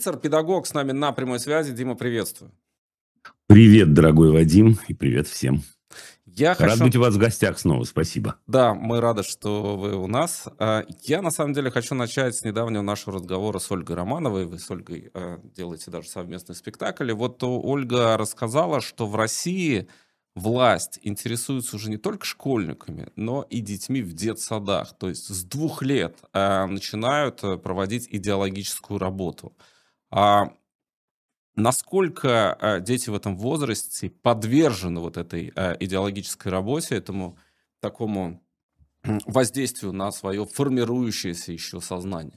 Педагог с нами на прямой связи. Дима, приветствую. Привет, дорогой Вадим, и привет всем. Я Рад быть хочу... у вас в гостях снова, спасибо. Да, мы рады, что вы у нас. Я, на самом деле, хочу начать с недавнего нашего разговора с Ольгой Романовой. Вы с Ольгой делаете даже совместный спектакль. И вот Ольга рассказала, что в России власть интересуется уже не только школьниками, но и детьми в детсадах. То есть с 2 лет начинают проводить идеологическую работу. А Насколько дети в этом возрасте подвержены вот этой идеологической работе, этому такому воздействию на свое формирующееся еще сознание?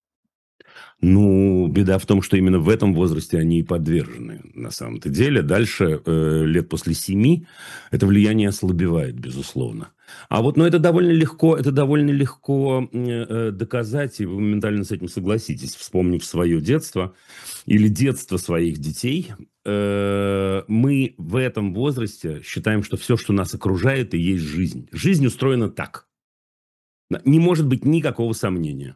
Ну, беда в том, что именно в этом возрасте они и подвержены, на самом-то деле. Дальше, лет после 7, это влияние ослабевает, безусловно. А вот, ну, это довольно легко доказать, и вы моментально с этим согласитесь, вспомнив свое детство или детство своих детей. Мы в этом возрасте считаем, что все, что нас окружает, и есть жизнь. Жизнь устроена так. Не может быть никакого сомнения.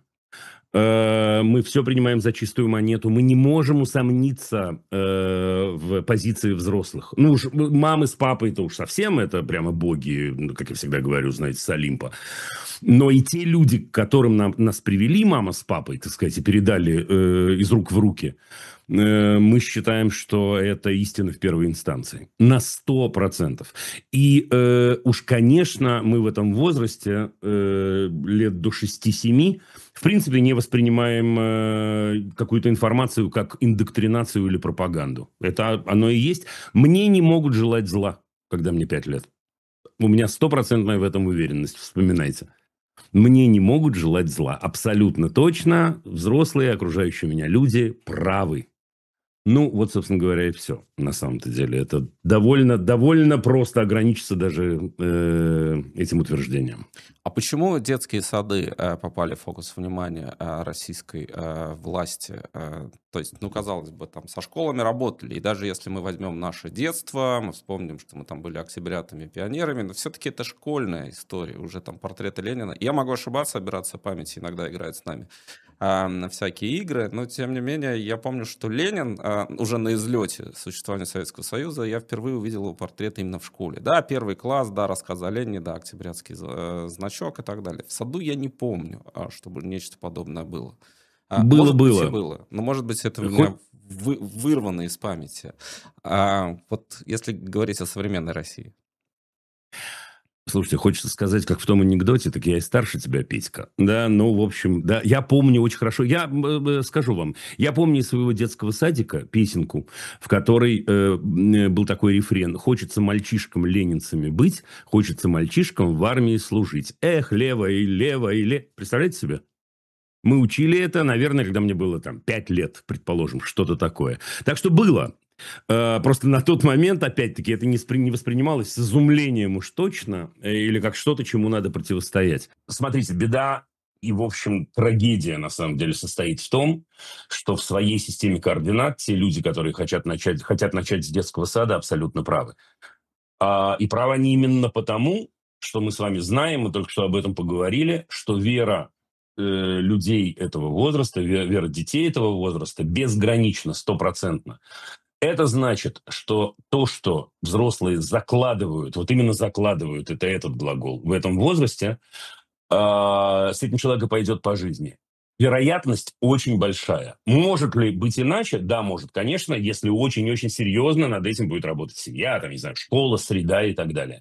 Мы все принимаем за чистую монету. Мы не можем усомниться в позиции взрослых. Ну уж мамы с папой, это уж совсем это прямо боги, ну, как я всегда говорю, знаете, с Олимпа. Но и те люди, к которым нас привели мама с папой, так сказать, и передали из рук в руки, мы считаем, что это истина в первой инстанции. На 100%. И уж, конечно, мы в этом возрасте, лет до 6-7, в принципе, не воспринимаем какую-то информацию как индоктринацию или пропаганду. Это оно и есть. Мне не могут желать зла, когда мне 5 лет. У меня 100% в этом уверенность, вспоминайте. Мне не могут желать зла. Абсолютно точно. Взрослые, окружающие меня люди правы. Ну, вот, собственно говоря, и все. На самом-то деле, это довольно просто ограничиться даже этим утверждением. А почему детские сады попали в фокус внимания российской власти? То есть, ну, казалось бы, там со школами работали, и даже если мы возьмем наше детство, мы вспомним, что мы там были октябрятами, пионерами, но все-таки это школьная история, уже там портреты Ленина. Я могу ошибаться, операция памяти иногда играет с нами на всякие игры, но тем не менее я помню, что Ленин уже на излете существования Советского Союза я впервые увидел его портрет именно в школе. Да, первый класс, да, рассказы о Ленине, да, октябрятский значок и так далее. В саду я не помню, чтобы нечто подобное было. Может быть, и Было-было. было, но, может быть, это у Хоть меня вырвано из памяти. Вот если говорить о современной России. Слушайте, хочется сказать, как в том анекдоте, так я и старше тебя, Петька. Да, ну, в общем, да, я помню очень хорошо. Я скажу вам, я помню из своего детского садика песенку, в которой был такой рефрен: «Хочется мальчишкам-ленинцами быть, хочется мальчишкам в армии служить. Эх, лево и лево и лево». Представляете себе? Мы учили это, наверное, когда мне было там 5 лет, предположим, что-то такое. Так что было. Просто на тот момент, опять-таки, это не воспринималось с изумлением уж точно, или как что-то, чему надо противостоять. Смотрите, беда и, в общем, трагедия, на самом деле, состоит в том, что в своей системе координат те люди, которые хотят начать с детского сада, абсолютно правы. И правы они именно потому, что мы с вами знаем, мы только что об этом поговорили, что вера людей этого возраста, вера детей этого возраста безгранична, 100%. Это значит, что то, что взрослые закладывают, вот именно закладывают, это этот глагол, в этом возрасте, с этим человек и пойдет по жизни. Вероятность очень большая. Может ли быть иначе? Да, может, конечно, если очень-очень серьезно над этим будет работать семья, там, не знаю, школа, среда и так далее.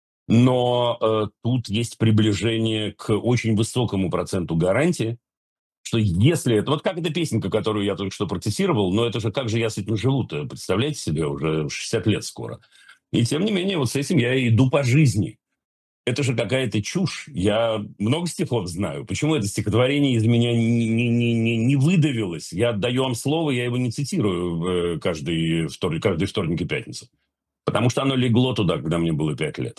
Но тут есть приближение к очень высокому проценту гарантии, что если это... Вот как эта песенка, которую я только что процитировал, но это же как же я с этим живу-то, представляете себе, уже 60 лет скоро. И тем не менее, вот с этим я иду по жизни. Это же какая-то чушь. Я много стихов знаю. Почему это стихотворение из меня не выдавилось? Я отдаю вам слово, я его не цитирую каждый вторник и пятницу. Потому что оно легло туда, когда мне было 5 лет.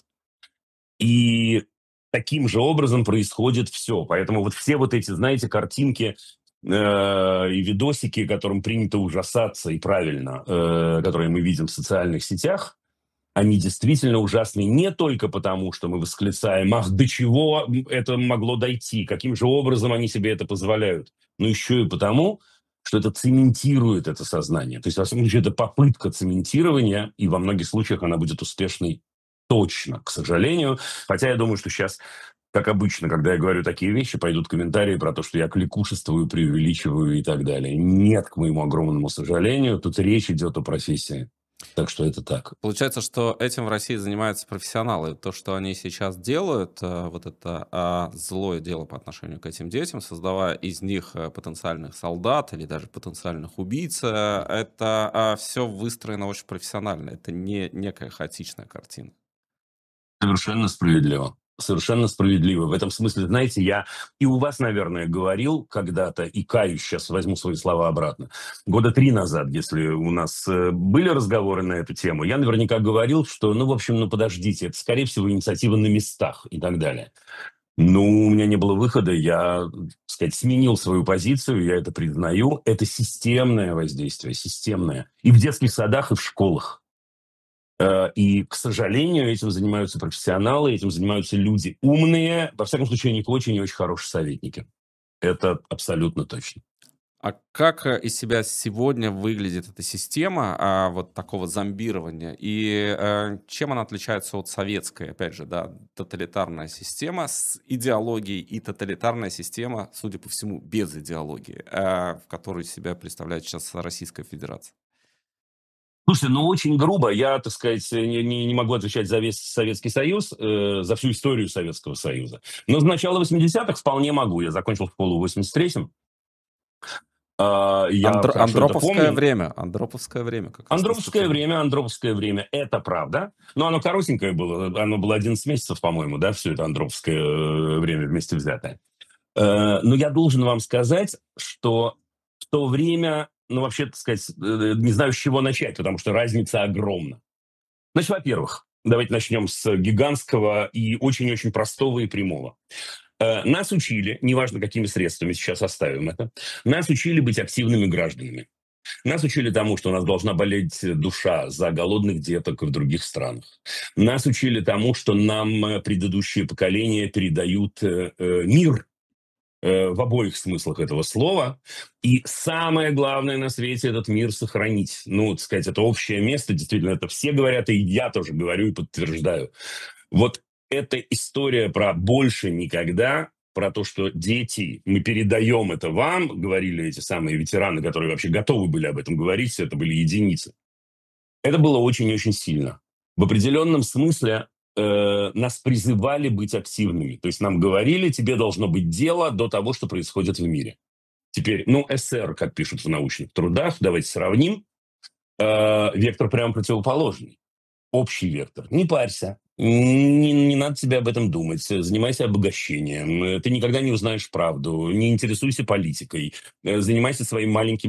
И таким же образом происходит все. Поэтому вот все вот эти, знаете, картинки и видосики, которым принято ужасаться, и правильно, которые мы видим в социальных сетях, они действительно ужасны не только потому, что мы восклицаем: «Ах, до чего это могло дойти? Каким же образом они себе это позволяют?» Но еще и потому, что это цементирует это сознание. То есть, во всяком случае, это попытка цементирования, и во многих случаях она будет успешной точно, к сожалению. Хотя я думаю, что сейчас, как обычно, когда я говорю такие вещи, пойдут комментарии про то, что я кликушествую, преувеличиваю и так далее. Нет, к моему огромному сожалению, тут речь идет о профессии. Так что это так. Получается, что этим в России занимаются профессионалы. То, что они сейчас делают, вот это злое дело по отношению к этим детям, создавая из них потенциальных солдат или даже потенциальных убийц, это все выстроено очень профессионально. Это не некая хаотичная картина. Совершенно справедливо. Совершенно справедливо. В этом смысле, знаете, я и у вас, наверное, говорил когда-то, и каюсь, сейчас возьму свои слова обратно. Года 3 назад, если у нас были разговоры на эту тему, я наверняка говорил, что, ну, в общем, ну, подождите, это, скорее всего, инициатива на местах и так далее. Ну, у меня не было выхода, я, так сказать, сменил свою позицию, я это признаю. Это системное воздействие, системное. И в детских садах, и в школах. И, к сожалению, этим занимаются профессионалы, этим занимаются люди умные, во всяком случае, они очень и очень хорошие советники. Это абсолютно точно. А как из себя сегодня выглядит эта система вот такого зомбирования? И чем она отличается от советской, опять же, да, тоталитарная система с идеологией и тоталитарная система, судя по всему, без идеологии, в которой себя представляет сейчас Российская Федерация? Слушайте, ну очень грубо, я, так сказать, не могу отвечать за весь Советский Союз, за всю историю Советского Союза. Но с начала 80-х вполне могу. Я закончил школу в 83-м. Я хорошо это помню. Андроповское время как раз Андроповское наступило. время, Андроповское время, это правда. Но оно коротенькое было, оно было 11 месяцев, по-моему, да, все это Андроповское время вместе взятое. Но я должен вам сказать, что в то время, ну, вообще, так сказать, не знаю, с чего начать, потому что разница огромна. Значит, во-первых, давайте начнем с гигантского и очень-очень простого и прямого. Нас учили, неважно какими средствами, сейчас оставим это, нас учили быть активными гражданами. Нас учили тому, что у нас должна болеть душа за голодных деток в других странах. Нас учили тому, что нам предыдущие поколения передают мир в обоих смыслах этого слова. И самое главное на свете этот мир сохранить. Ну, так сказать, это общее место, действительно, это все говорят, и я тоже говорю и подтверждаю. Вот эта история про «больше никогда», про то, что дети, мы передаем это вам, говорили эти самые ветераны, которые вообще готовы были об этом говорить, это были единицы. Это было очень-очень сильно. В определенном смысле нас призывали быть активными. То есть нам говорили, тебе должно быть дело до того, что происходит в мире. Теперь, ну, СР, как пишут в научных трудах, давайте сравним, вектор прямо противоположный. Общий вектор. Не парься. Не надо тебе об этом думать. Занимайся обогащением. Ты никогда не узнаешь правду. Не интересуйся политикой. Занимайся своим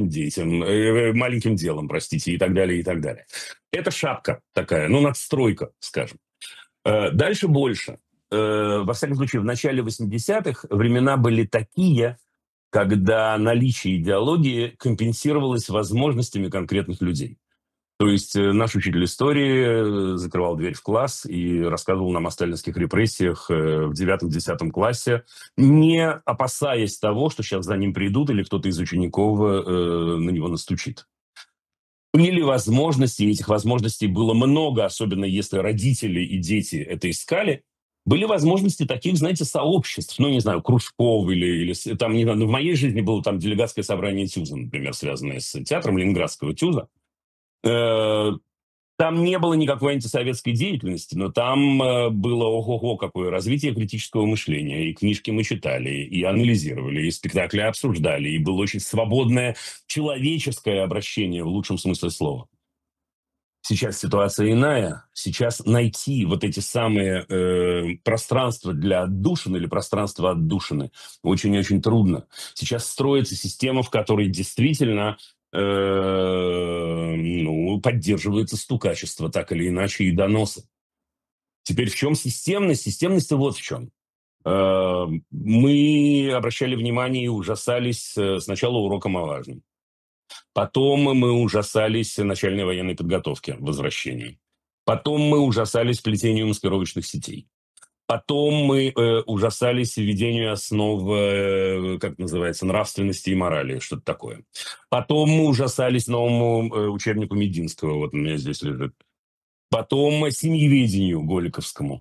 маленьким делом, простите, и так далее, и так далее. Это шапка такая, ну, надстройка, скажем. Дальше больше. Во всяком случае, в начале 80-х времена были такие, когда наличие идеологии компенсировалось возможностями конкретных людей. То есть наш учитель истории закрывал дверь в класс и рассказывал нам о сталинских репрессиях в 9-10 классе, не опасаясь того, что сейчас за ним придут или кто-то из учеников на него настучит. Были возможности, и этих возможностей было много, особенно если родители и дети это искали. Были возможности таких, знаете, сообществ, ну, не знаю, кружков или там, не знаю, ну, в моей жизни было там делегатское собрание ТЮЗа, например, связанное с театром Ленинградского ТЮЗа. Там не было никакой антисоветской деятельности, но там было ого-го какое развитие критического мышления. И книжки мы читали, и анализировали, и спектакли обсуждали, и было очень свободное человеческое обращение в лучшем смысле слова. Сейчас ситуация иная. Сейчас найти вот эти самые пространства для отдушины или пространства отдушины очень-очень трудно. Сейчас строится система, в которой действительно поддерживается стукачество, так или иначе, и доносы. Теперь в чем системность? Системность вот в чем. Мы обращали внимание и ужасались сначала уроком о важном. Потом мы ужасались начальной военной подготовке, возвращению. Потом мы ужасались плетению маскировочных сетей. Потом мы ужасались введению основ, как это называется, нравственности и морали, что-то такое. Потом мы ужасались новому учебнику Мединского, вот у меня здесь лежит. Потом семьеведению Голиковскому.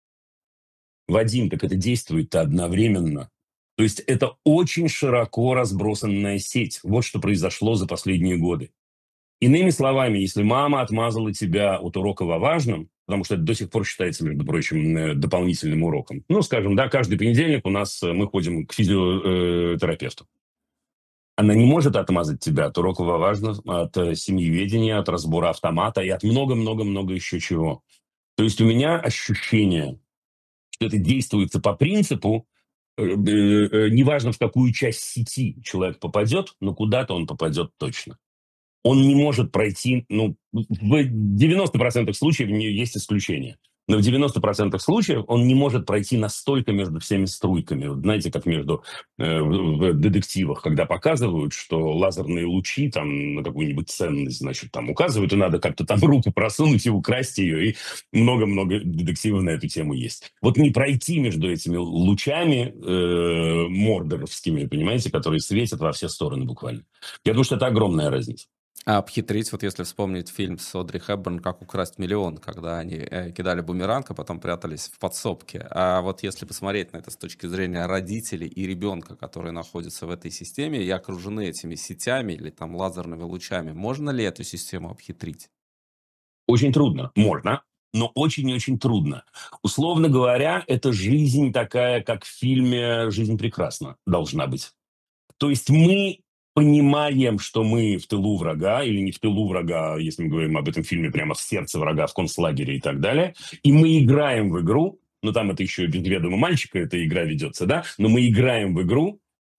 Вадим, так это действует-то одновременно. То есть это очень широко разбросанная сеть. Вот что произошло за последние годы. Иными словами, если мама отмазала тебя от урока о важном, потому что это до сих пор считается, между прочим, дополнительным уроком. Ну, скажем, да, каждый понедельник у нас мы ходим к физиотерапевту. Она не может отмазать тебя от урока о важном, от семьеведения, от разбора автомата и от много-много-много еще чего. То есть у меня ощущение, что это действуется по принципу, неважно, в какую часть сети человек попадет, но куда-то он попадет точно. Он не может пройти, ну, в 90% случаев есть исключения. Но в 90% случаев он не может пройти настолько между всеми струйками. Вот знаете, как между в детективах, когда показывают, что лазерные лучи там на какую-нибудь ценность, значит, там указывают, и надо как-то там руку просунуть и украсть ее, и много-много детективов на эту тему есть. Вот не пройти между этими лучами мордоровскими, понимаете, которые светят во все стороны буквально. Я думаю, что это огромная разница. А обхитрить, вот если вспомнить фильм с Одри Хепберн «Как украсть миллион», когда они кидали бумеранг, а потом прятались в подсобке. А вот если посмотреть на это с точки зрения родителей и ребенка, которые находятся в этой системе и окружены этими сетями или там лазерными лучами, можно ли эту систему обхитрить? Очень трудно. Можно, но очень и очень трудно. Условно говоря, это жизнь такая, как в фильме «Жизнь прекрасна» должна быть. То есть мы понимаем, что мы в тылу врага, или не в тылу врага, если мы говорим об этом фильме, прямо в сердце врага, в концлагере и так далее, и мы играем в игру, но там это еще и без ведома мальчика эта игра ведется, да, но мы играем в игру,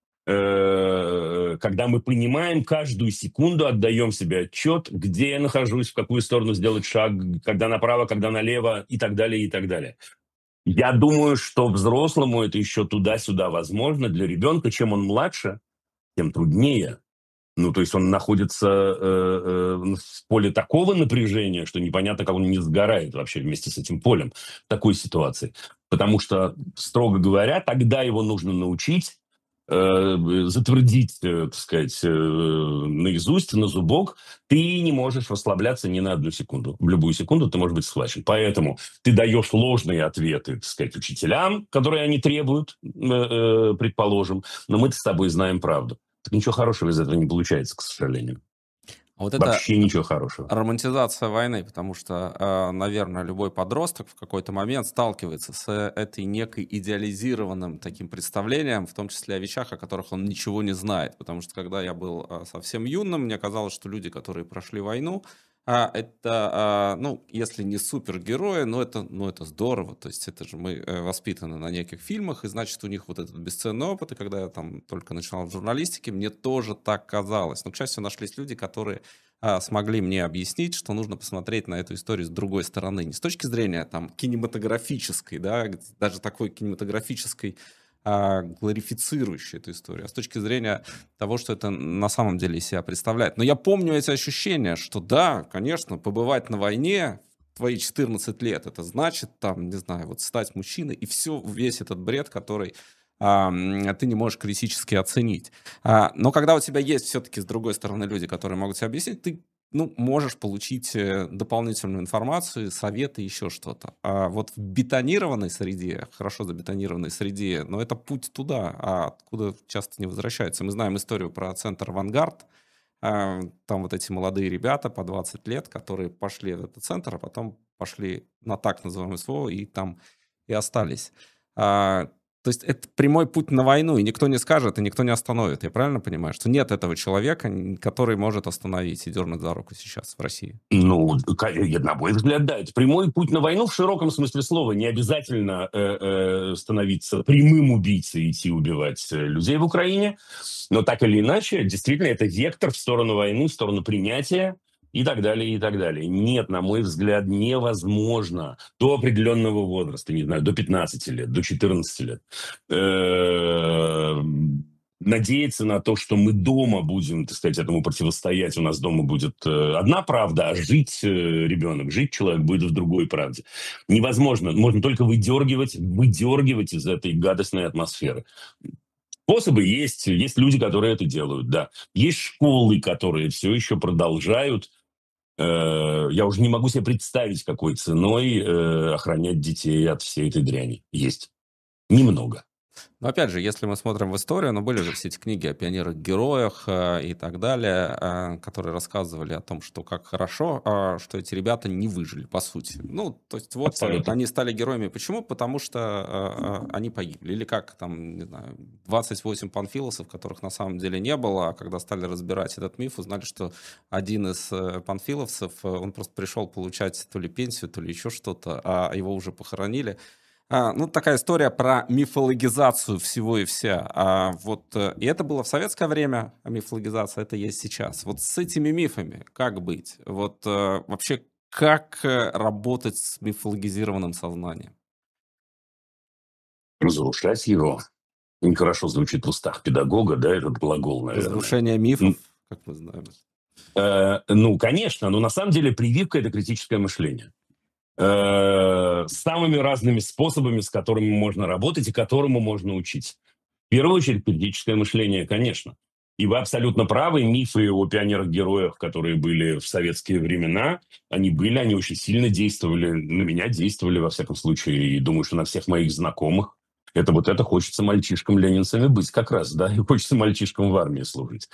когда мы понимаем каждую секунду, отдаем себе отчет, где я нахожусь, в какую сторону сделать шаг, когда направо, когда налево и так далее, и так далее. Я думаю, что взрослому это еще туда-сюда возможно. Для ребенка, чем он младше, тем труднее. Ну, то есть он находится в поле такого напряжения, что непонятно, как он не сгорает вообще вместе с этим полем в такой ситуации. Потому что, строго говоря, тогда его нужно научить, затвердить, так сказать, наизусть, на зубок. Ты не можешь расслабляться ни на одну секунду. В любую секунду ты можешь быть схвачен. Поэтому ты даешь ложные ответы, так сказать, учителям, которые они требуют, предположим, но мы-то с тобой знаем правду. Так ничего хорошего из этого не получается, к сожалению. А вот это Вообще ничего хорошего. романтизация войны, потому что, наверное, любой подросток в какой-то момент сталкивается с этой некой идеализированным таким представлением, в том числе о вещах, о которых он ничего не знает. Потому что когда я был совсем юным, мне казалось, что люди, которые прошли войну, это, ну, если не супергерои, но это здорово. То есть это же мы воспитаны на неких фильмах, и значит, у них вот этот бесценный опыт. И когда я там только начинал в журналистике, мне тоже так казалось. Но, к счастью, нашлись люди, которые смогли мне объяснить, что нужно посмотреть на эту историю с другой стороны. Не с точки зрения там кинематографической, да, даже такой кинематографической, глорифицирующей эту историю, а с точки зрения того, что это на самом деле из себя представляет. Но я помню эти ощущения, что да, конечно, побывать на войне в твои 14 лет, это значит, там, не знаю, вот стать мужчиной, и все, весь этот бред, который ты не можешь критически оценить. Но когда у тебя есть все-таки с другой стороны люди, которые могут тебе объяснить, ты ну, можешь получить дополнительную информацию, советы, еще что-то. А вот в бетонированной среде, хорошо забетонированной среде, но это путь туда, откуда часто не возвращаются. Мы знаем историю про центр «Авангард». Там вот эти молодые ребята по 20 лет, которые пошли в этот центр, а потом пошли на так называемый СВО и там и остались. То есть это прямой путь на войну, и никто не скажет, и никто не остановит. Я правильно понимаю, что нет этого человека, который может остановить и дернуть за руку сейчас в России? Ну, на мой взгляд, да. Это прямой путь на войну в широком смысле слова. Не обязательно становиться прямым убийцей и идти убивать людей в Украине. Но так или иначе, действительно, это вектор в сторону войны, в сторону принятия и так далее, и так далее. Нет, на мой взгляд, невозможно до определенного возраста, не знаю, до 15 лет, до 14 лет, надеяться на то, что мы дома будем, так сказать, этому противостоять, у нас дома будет одна правда, а жить ребенок, жить человек будет в другой правде. Невозможно. Можно только выдергивать из этой гадостной атмосферы. Способы есть. Есть люди, которые это делают, да. Есть школы, которые все еще продолжают. Я уже не могу себе представить, какой ценой охранять детей от всей этой дряни. Есть. Немного. Но опять же, если мы смотрим в историю, были же все эти книги о пионерах-героях и так далее, которые рассказывали о том, что как хорошо, что эти ребята не выжили, по сути. То есть вот Абсолютно. они стали героями. Почему? Потому что они погибли. Или как там, не знаю, 28 панфиловцев, которых на самом деле не было, а когда стали разбирать этот миф, узнали, что один из панфиловцев, он просто пришел получать то ли пенсию, то ли еще что-то, а его уже похоронили. Такая история про мифологизацию всего и вся. И это было в советское время, а мифологизация это есть сейчас. Вот с этими мифами как быть? Вообще, как работать с мифологизированным сознанием? Разрушать его. Нехорошо звучит в устах педагога, да, этот глагол, наверное. Разрушение мифов, как мы знаем. Конечно, но на самом деле прививка – это критическое мышление. С самыми разными способами, с которыми можно работать и которому можно учить. В первую очередь, критическое мышление, конечно. И вы абсолютно правы, мифы о пионерах-героях, которые были в советские времена, они очень сильно действовали, на меня действовали, во всяком случае, и думаю, что на всех моих знакомых. Это хочется мальчишкам-ленинцами быть как раз, да, и хочется мальчишкам в армии служить.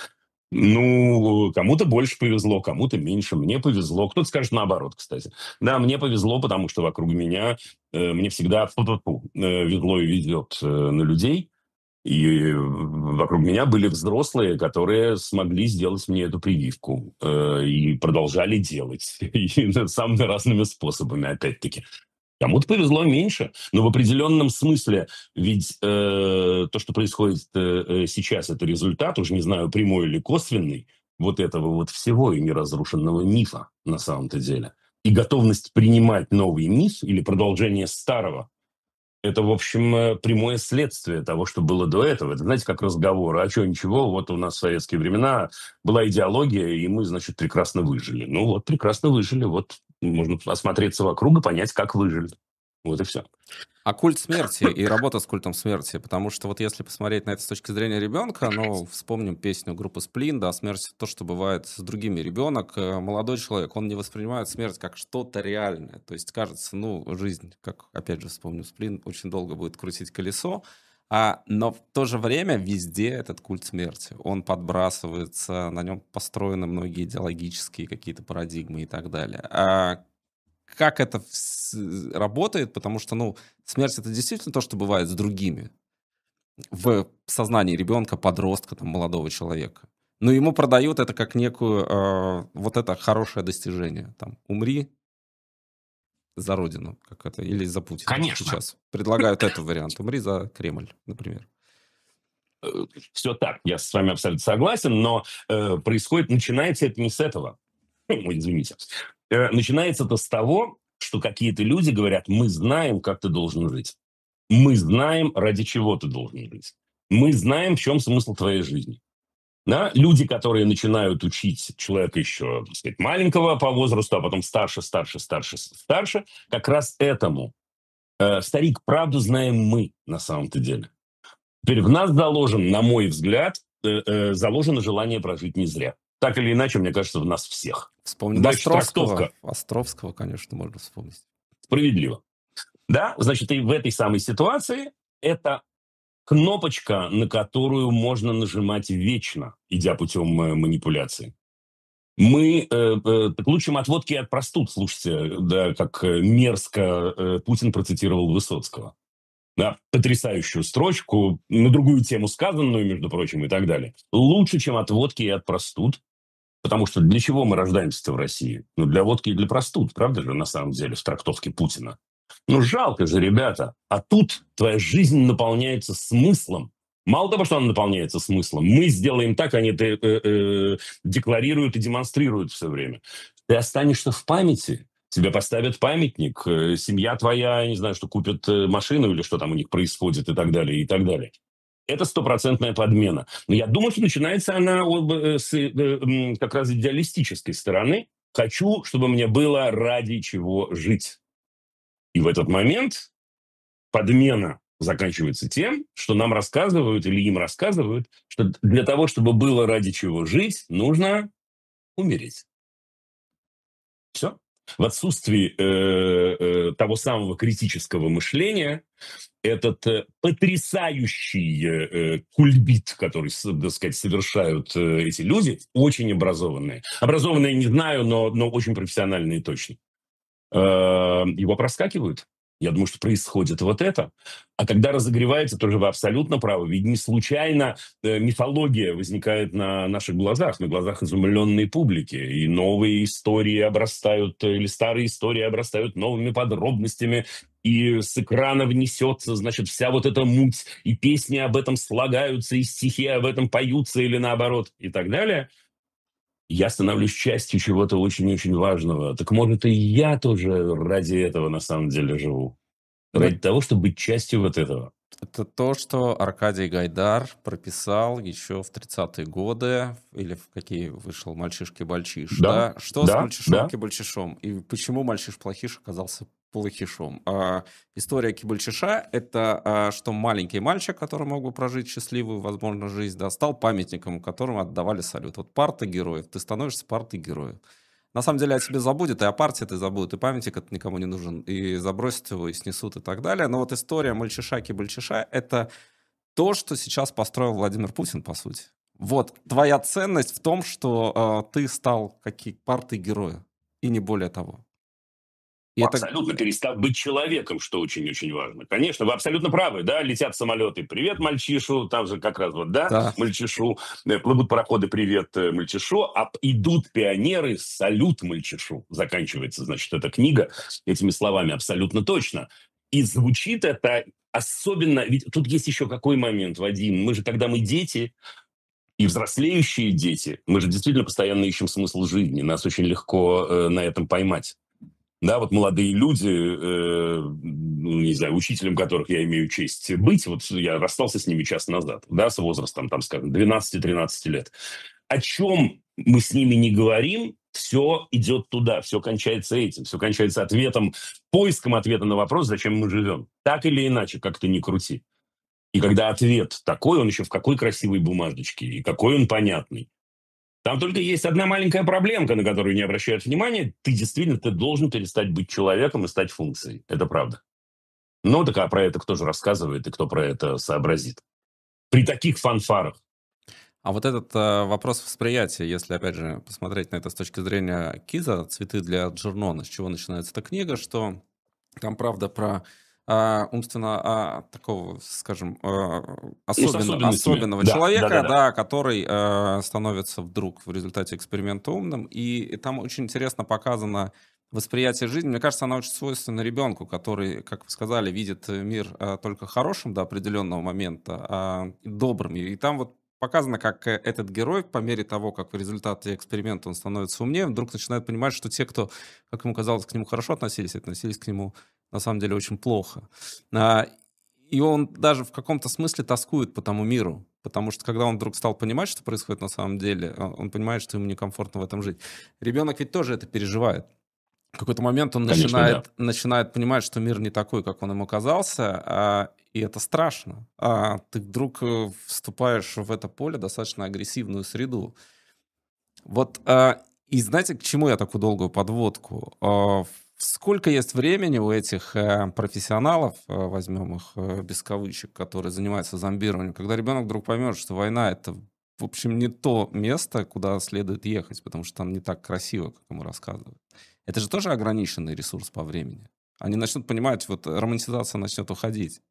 Кому-то больше повезло, кому-то меньше. Мне повезло. Кто-то скажет наоборот, кстати. Да, мне повезло, потому что вокруг меня мне всегда везло и везет на людей. И вокруг меня были взрослые, которые смогли сделать мне эту прививку. И продолжали делать. И самыми разными способами, опять-таки. Кому-то повезло меньше, но в определенном смысле, ведь то, что происходит сейчас, это результат, уже не знаю, прямой или косвенный, вот этого вот всего и неразрушенного мифа на самом-то деле. И готовность принимать новый миф или продолжение старого, это, в общем, прямое следствие того, что было до этого. Это, знаете, как разговор. А что, ничего, вот у нас в советские времена была идеология, и мы, значит, прекрасно выжили. Прекрасно выжили. Вот можно осмотреться вокруг и понять, как выжили. Вот и все. А культ смерти и работа с культом смерти, потому что если посмотреть на это с точки зрения ребенка, вспомним песню группы Сплин, да, смерть то, что бывает с другими. Ребенок, молодой человек, он не воспринимает смерть как что-то реальное. То есть кажется, жизнь, как опять же вспомню Сплин, очень долго будет крутить колесо, но в то же время везде этот культ смерти. Он подбрасывается, на нем построены многие идеологические какие-то парадигмы и так далее. Как это работает, потому что, смерть это действительно то, что бывает с другими в сознании ребенка, подростка, молодого человека. Но ему продают это как некую, вот это хорошее достижение. Умри за Родину, как это, или за Путина. Конечно. Сейчас предлагают этот вариант. Умри за Кремль, например. Все так, я с вами абсолютно согласен, но начинается это не с этого. Извините. Начинается это с того, что какие-то люди говорят, мы знаем, как ты должен жить. Мы знаем, ради чего ты должен жить. Мы знаем, в чем смысл твоей жизни. Да? Люди, которые начинают учить человека еще, так сказать, маленького по возрасту, а потом старше, как раз этому. Старик, правду знаем мы на самом-то деле. Теперь в нас заложен, на мой взгляд, заложено желание прожить не зря. Так или иначе, мне кажется, в нас всех. Вспомним Островского. Островского, конечно, можно вспомнить. Справедливо. Да, значит, и в этой самой ситуации это кнопочка, на которую можно нажимать вечно, идя путем манипуляции. Мы к лучшим от водки и от простуд, слушайте, да, как мерзко Путин процитировал Высоцкого. Да, потрясающую строчку, на другую тему сказанную, между прочим, и так далее. Лучше, чем от водки и от простуд. Потому что для чего мы рождаемся-то в России? Для водки и для простуд, правда же, на самом деле, в трактовке Путина. Жалко же, ребята. А тут твоя жизнь наполняется смыслом. Мало того, что она наполняется смыслом, мы сделаем так, они декларируют и демонстрируют все время. Ты останешься в памяти. Тебе поставят памятник. Семья твоя, я не знаю, что купят машину или что там у них происходит и так далее, и так далее. Это стопроцентная подмена. Но я думаю, что начинается она как раз идеалистической стороны. Хочу, чтобы мне было ради чего жить. И в этот момент подмена заканчивается тем, что нам рассказывают или им рассказывают, что для того, чтобы было ради чего жить, нужно умереть. Все. В отсутствии того самого критического мышления этот потрясающий кульбит, который, так сказать, совершают эти люди, очень образованные. Образованные не знаю, но очень профессиональные точно. Его проскакивают. Я думаю, что происходит вот это. А когда разогревается, тоже вы абсолютно правы. Ведь не случайно мифология возникает на наших глазах, на глазах изумленной публики. И новые истории обрастают, или старые истории обрастают новыми подробностями. И с экранов несется, значит, вся вот эта муть. И песни об этом слагаются, и стихи об этом поются, или наоборот, и так далее. Я становлюсь частью чего-то очень-очень важного. Так может, и я тоже ради этого на самом деле живу. Ну, Ради того, чтобы быть частью вот этого. это то, что Аркадий Гайдар прописал еще в 30-е годы, или в какие вышел «Мальчишки-бальчиш», Да, да? Что с да, да. мальчишом-кибальчишом? И почему мальчиш-плохиш оказался плохишом? История Кибальчиша — это что маленький мальчик, который мог бы прожить счастливую, возможно, жизнь, да, стал памятником, которому отдавали салют. Вот парта героев, ты становишься партой героев. На самом деле о тебе забудет, и о партии ты забудет, и памятник это никому не нужен, и забросят его, и снесут, и так далее. Но вот история мальчиша-кибальчиша — это то, что сейчас построил Владимир Путин, по сути. Вот твоя ценность в том, что ты стал партой героя, и не более того. И это Абсолютно перестав быть человеком, что очень-очень важно. Конечно, вы абсолютно правы, да, летят самолеты, привет мальчишу, там же как раз вот, да, да. мальчишу, плывут пароходы, привет мальчишу, а идут пионеры, салют мальчишу. Заканчивается, значит, эта книга этими словами абсолютно точно. И звучит это особенно, ведь тут есть еще какой момент, Вадим, мы же, когда мы дети, и взрослеющие дети, мы же действительно постоянно ищем смысл жизни, нас очень легко на этом поймать. Да, вот молодые люди, ну, не знаю, учителем которых я имею честь быть, вот я расстался с ними час назад, да, с возрастом, там, скажем, 12-13 лет. О чем мы с ними не говорим, все идет туда, все кончается этим, все кончается ответом, поиском ответа на вопрос, зачем мы живем. Так или иначе, как ты ни крути. И когда ответ такой, он еще в какой красивой бумажечке, и какой он понятный. Там только есть одна маленькая проблемка, на которую не обращают внимания. Ты должен перестать быть человеком и стать функцией. Это правда. Ну, так а про это кто же рассказывает и кто про это сообразит? При таких фанфарах. А вот этот вопрос восприятия, если, опять же, посмотреть на это с точки зрения Киза, «Цветы для Джернона», с чего начинается эта книга, что там, правда, про умственно такого, скажем, Ну, с особенностями. особенного Да, да, да, человека, да. да, который становится вдруг в результате эксперимента умным. И там очень интересно показано восприятие жизни. Мне кажется, она очень свойственна ребенку, который, как вы сказали, видит мир только хорошим до определенного момента, добрым. И там вот показано, как этот герой, по мере того, как в результате эксперимента он становится умнее, вдруг начинает понимать, что те, кто, как ему казалось, к нему хорошо относились к нему на самом деле очень плохо. А, И он даже в каком-то смысле тоскует по тому миру, потому что когда он вдруг стал понимать, что происходит на самом деле, он понимает, что ему некомфортно в этом жить. Ребенок ведь тоже это переживает. В какой-то момент он Конечно, да. начинает понимать, что мир не такой, как он ему казался, и это страшно. Ты вдруг вступаешь в это поле, достаточно агрессивную среду. Вот, и знаете, к чему я такую долгую подводку? Сколько есть времени у этих профессионалов, возьмем их без кавычек, которые занимаются зомбированием, когда ребенок вдруг поймет, что война — это, в общем, не то место, куда следует ехать, потому что там не так красиво, как ему рассказывают. Это же тоже ограниченный ресурс по времени. Они начнут понимать, вот романтизация начнет уходить.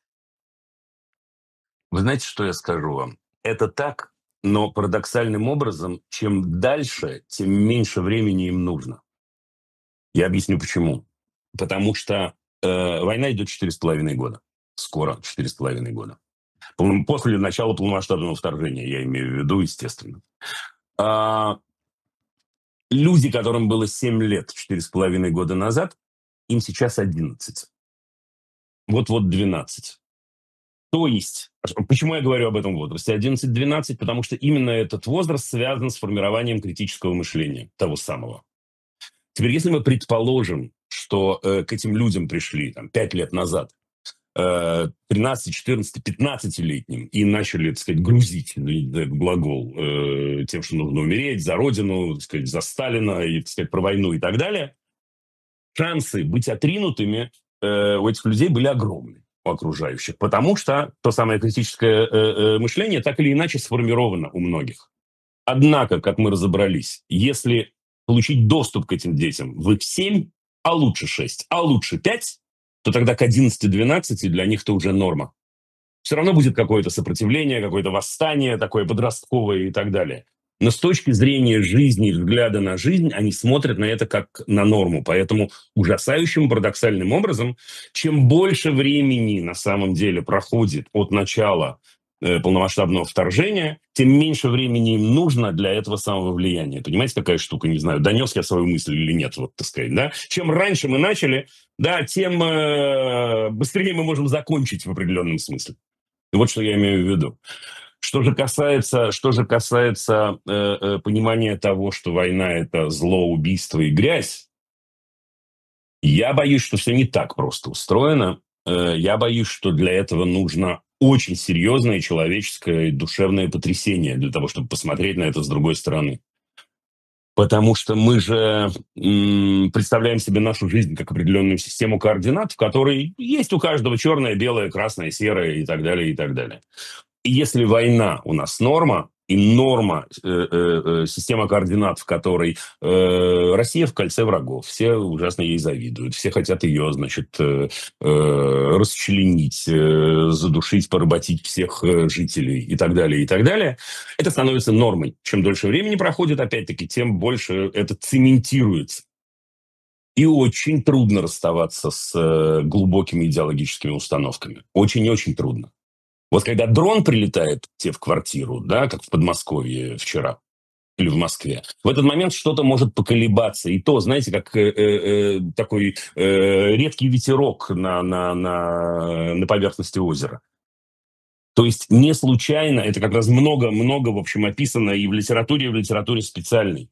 Вы знаете, что я скажу вам? Это так, но парадоксальным образом, чем дальше, тем меньше времени им нужно. Я объясню почему. Потому что война идет 4,5 года. Скоро 4,5 года. После начала полномасштабного вторжения, я имею в виду, естественно. А, Люди, которым было 7 лет 4,5 года назад, им сейчас 11. Вот-вот 12. То есть, почему я говорю об этом возрасте 11-12? Потому что именно этот возраст связан с формированием критического мышления, того самого. Теперь, если мы предположим, что к этим людям пришли 5 лет назад 13, 14, 15-летним и начали, так сказать, грузить, глагол, тем, что нужно умереть за родину, так сказать, за Сталина, и, так сказать, про войну и так далее, шансы быть отринутыми у этих людей были огромны, у окружающих, потому что то самое критическое мышление так или иначе сформировано у многих. Однако, как мы разобрались, если получить доступ к этим детям в их 7, а лучше 6, а лучше 5, то тогда к 11-12 для них это уже норма. Все равно будет какое-то сопротивление, какое-то восстание такое подростковое и так далее. Но с точки зрения жизни, взгляда на жизнь, они смотрят на это как на норму. Поэтому ужасающим, парадоксальным образом, чем больше времени на самом деле проходит от начала полномасштабного вторжения, тем меньше времени им нужно для этого самого влияния. Понимаете, какая штука? Не знаю, донес я свою мысль или нет, вот так сказать, да? Чем раньше мы начали, да, тем быстрее мы можем закончить в определенном смысле. Вот что я имею в виду. Что же касается понимания того, что война – это зло, убийство и грязь, я боюсь, что все не так просто устроено. Я боюсь, что для этого нужно очень серьезное человеческое и душевное потрясение для того, чтобы посмотреть на это с другой стороны. Потому что мы же представляем себе нашу жизнь как определенную систему координат, в которой есть у каждого черное, белое, красное, серое и так далее, и так далее. И если война у нас норма, и норма система координат, в которой Россия в кольце врагов, все ужасно ей завидуют, все хотят ее, значит, расчленить, задушить, поработить всех жителей и так далее, это становится нормой. Чем дольше времени проходит, опять-таки, тем больше это цементируется. И очень трудно расставаться с глубокими идеологическими установками. Очень-очень трудно. Вот когда дрон прилетает тебе в квартиру, да, как в Подмосковье вчера, или в Москве, в этот момент что-то может поколебаться. И то, знаете, как такой редкий ветерок на поверхности озера. То есть не случайно, это как раз много-много, в общем, описано и в литературе специальной.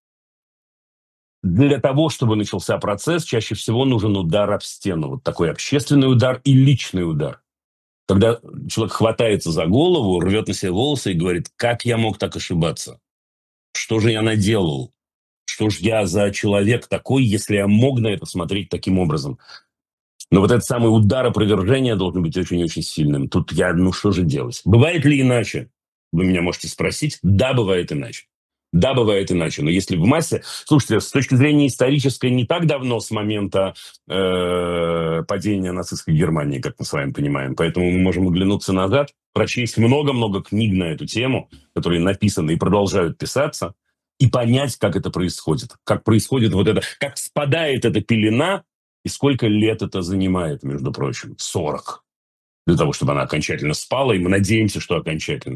Для того, чтобы начался процесс, чаще всего нужен удар об стену. Вот такой общественный удар и личный удар. Когда человек хватается за голову, рвет на себе волосы и говорит, как я мог так ошибаться? Что же я наделал? Что же я за человек такой, если я мог на это смотреть таким образом? Но вот этот самый удар опровержения должен быть очень-очень сильным. Тут что же делать? Бывает ли иначе? Вы меня можете спросить. Да, бывает иначе. Да, бывает иначе. Но если в массе... Слушайте, с точки зрения исторической, не так давно, с момента падения нацистской Германии, как мы с вами понимаем. Поэтому мы можем оглянуться назад, прочесть много-много книг на эту тему, которые написаны и продолжают писаться, и понять, как это происходит. Как происходит вот это... Как спадает эта пелена, и сколько лет это занимает, между прочим? 40. Для того, чтобы она окончательно спала, и мы надеемся, что окончательно.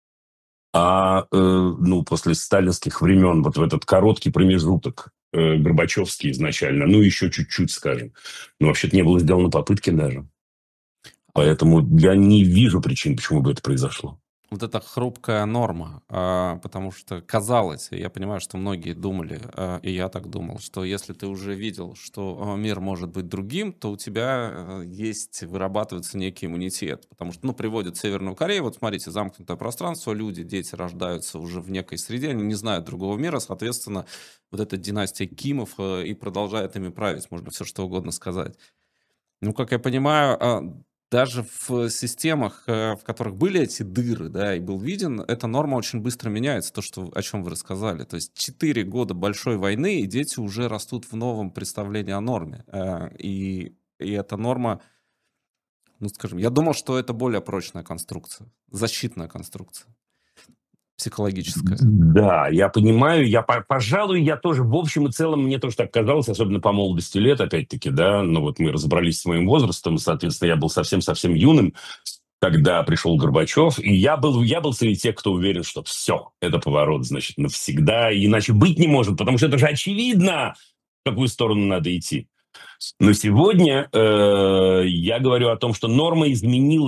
После сталинских времен, вот в этот короткий промежуток, Горбачевский изначально, еще чуть-чуть, скажем, но вообще-то не было сделано попытки даже. Поэтому я не вижу причин, почему бы это произошло. Вот эта хрупкая норма, потому что казалось, я понимаю, что многие думали, и я так думал, что если ты уже видел, что мир может быть другим, то у тебя вырабатывается некий иммунитет, потому что, приводят Северную Корею, вот смотрите, замкнутое пространство, дети рождаются уже в некой среде, они не знают другого мира, соответственно, вот эта династия Кимов и продолжает ими править, можно все что угодно сказать. Как я понимаю, даже в системах, в которых были эти дыры, да, и был виден, эта норма очень быстро меняется, о чем вы рассказали. То есть 4 года большой войны, и дети уже растут в новом представлении о норме. И эта норма, я думал, что это более прочная конструкция, защитная конструкция, психологическая. Да, я понимаю, пожалуй, я тоже, в общем и целом, мне тоже так казалось, особенно по молодости лет, опять-таки, да, вот мы разобрались с моим возрастом, соответственно, я был совсем-совсем юным, когда пришел Горбачев, и я был среди тех, кто уверен, что все, это поворот, значит, навсегда, иначе быть не может, потому что это же очевидно, в какую сторону надо идти. Но сегодня я говорю о том, что норма изменилась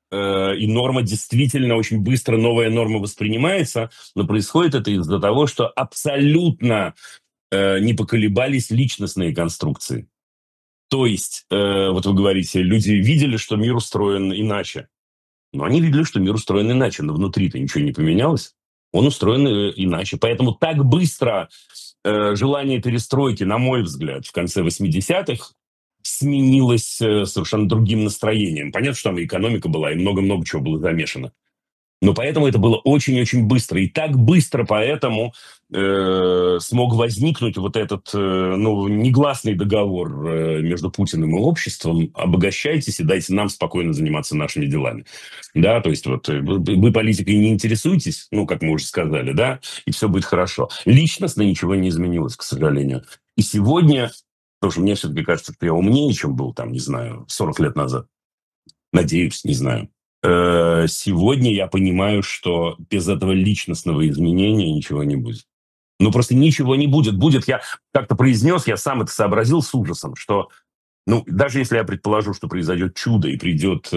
и норма действительно очень быстро, новая норма воспринимается, но происходит это из-за того, что абсолютно не поколебались личностные конструкции. То есть, вот вы говорите, люди видели, что мир устроен иначе. Но они видели, что мир устроен иначе, но внутри-то ничего не поменялось. Он устроен иначе. Поэтому так быстро желание перестройки, на мой взгляд, в конце 80-х сменилось совершенно другим настроением. Понятно, что там и экономика была, и много-много чего было замешано. Но поэтому это было очень-очень быстро. И так быстро поэтому смог возникнуть вот этот негласный договор между Путиным и обществом. Обогащайтесь и дайте нам спокойно заниматься нашими делами. Да, то есть вот вы политикой не интересуетесь, ну, как мы уже сказали, да, и все будет хорошо. Личностно ничего не изменилось, к сожалению. И сегодня, потому что мне все-таки кажется, что я умнее, чем был, там, не знаю, 40 лет назад. Надеюсь, не знаю. Сегодня я понимаю, что без этого личностного изменения ничего не будет. Ну, просто ничего не будет. Будет, я как-то произнес, я сам это сообразил с ужасом, что, ну, даже если я предположу, что произойдет чудо и придет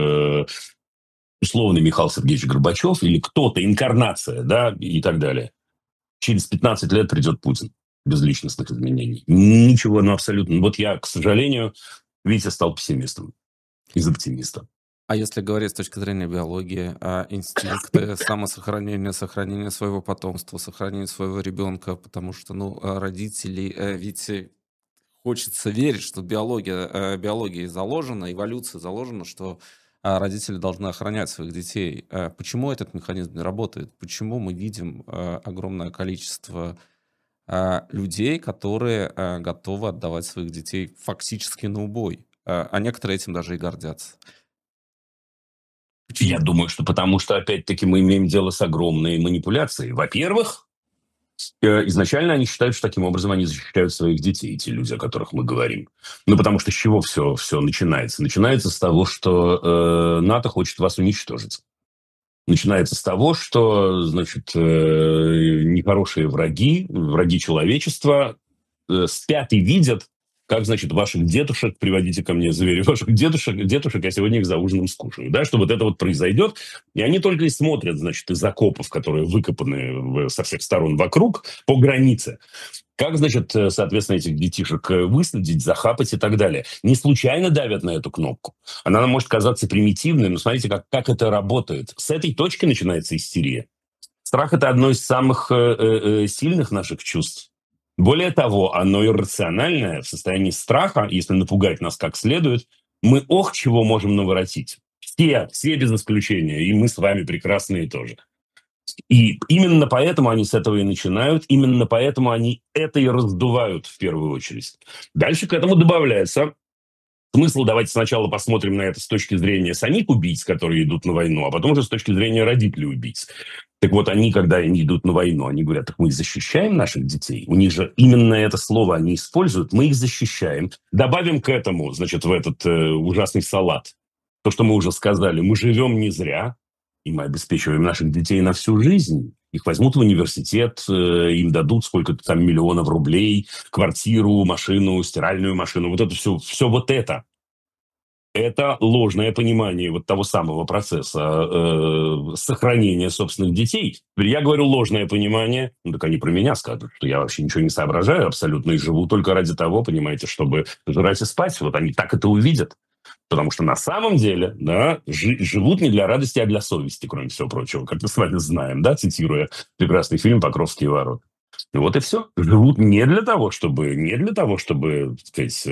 условный Михаил Сергеевич Горбачев или кто-то, инкарнация, да, и так далее, через 15 лет придет Путин без личностных изменений. Ничего, ну, абсолютно. Вот я, к сожалению, Витя стал пессимистом из оптимиста. А если говорить с точки зрения биологии, инстинкты самосохранения, сохранения своего потомства, сохранения своего ребенка, потому что, родители, ведь хочется верить, что биология заложена, эволюция заложена, что родители должны охранять своих детей. Почему этот механизм не работает? Почему мы видим огромное количество людей, которые готовы отдавать своих детей фактически на убой? А некоторые этим даже и гордятся. Почему? Я думаю, что потому что, опять-таки, мы имеем дело с огромной манипуляцией. Во-первых, изначально они считают, что таким образом они защищают своих детей, те люди, о которых мы говорим. Ну, потому что с чего все начинается? Начинается с того, что НАТО хочет вас уничтожить. Начинается с того, что, значит, нехорошие враги человечества спят и видят, как, значит, ваших дедушек, приводите ко мне, заверю, ваших дедушек, я сегодня их за ужином скушаю, да, что вот это вот произойдет, и они только и смотрят, значит, из окопов, которые выкопаны со всех сторон вокруг, по границе. Как, значит, соответственно, этих детишек выследить, захапать и так далее. Не случайно давят на эту кнопку. Она нам может казаться примитивной, но смотрите, как это работает. С этой точки начинается истерия. Страх – это одно из самых сильных наших чувств. Более того, оно иррациональное. В состоянии страха, если напугать нас как следует, мы чего можем наворотить. Все без исключения, и мы с вами прекрасные тоже. И именно поэтому они с этого и начинают, именно поэтому они это и раздувают в первую очередь. Дальше к этому добавляется смысл, давайте сначала посмотрим на это с точки зрения самих убийц, которые идут на войну, а потом уже с точки зрения родителей убийц. Так вот, они, когда они идут на войну, они говорят, так мы защищаем наших детей. У них же именно это слово они используют, мы их защищаем. Добавим к этому, значит, в этот ужасный салат то, что мы уже сказали, мы живем не зря, и мы обеспечиваем наших детей на всю жизнь. Их возьмут в университет, им дадут сколько-то там миллионов рублей, квартиру, машину, стиральную машину. Вот это все вот это. Это ложное понимание вот того самого процесса сохранения собственных детей. Я говорю ложное понимание, ну так они про меня скажут, что я вообще ничего не соображаю абсолютно и живу только ради того, понимаете, чтобы жрать и спать. Вот они так это увидят. Потому что на самом деле, да, живут не для радости, а для совести, кроме всего прочего, как мы с вами знаем, да, цитируя прекрасный фильм «Покровские ворота». Вот и все. Живут не для того, чтобы, так сказать,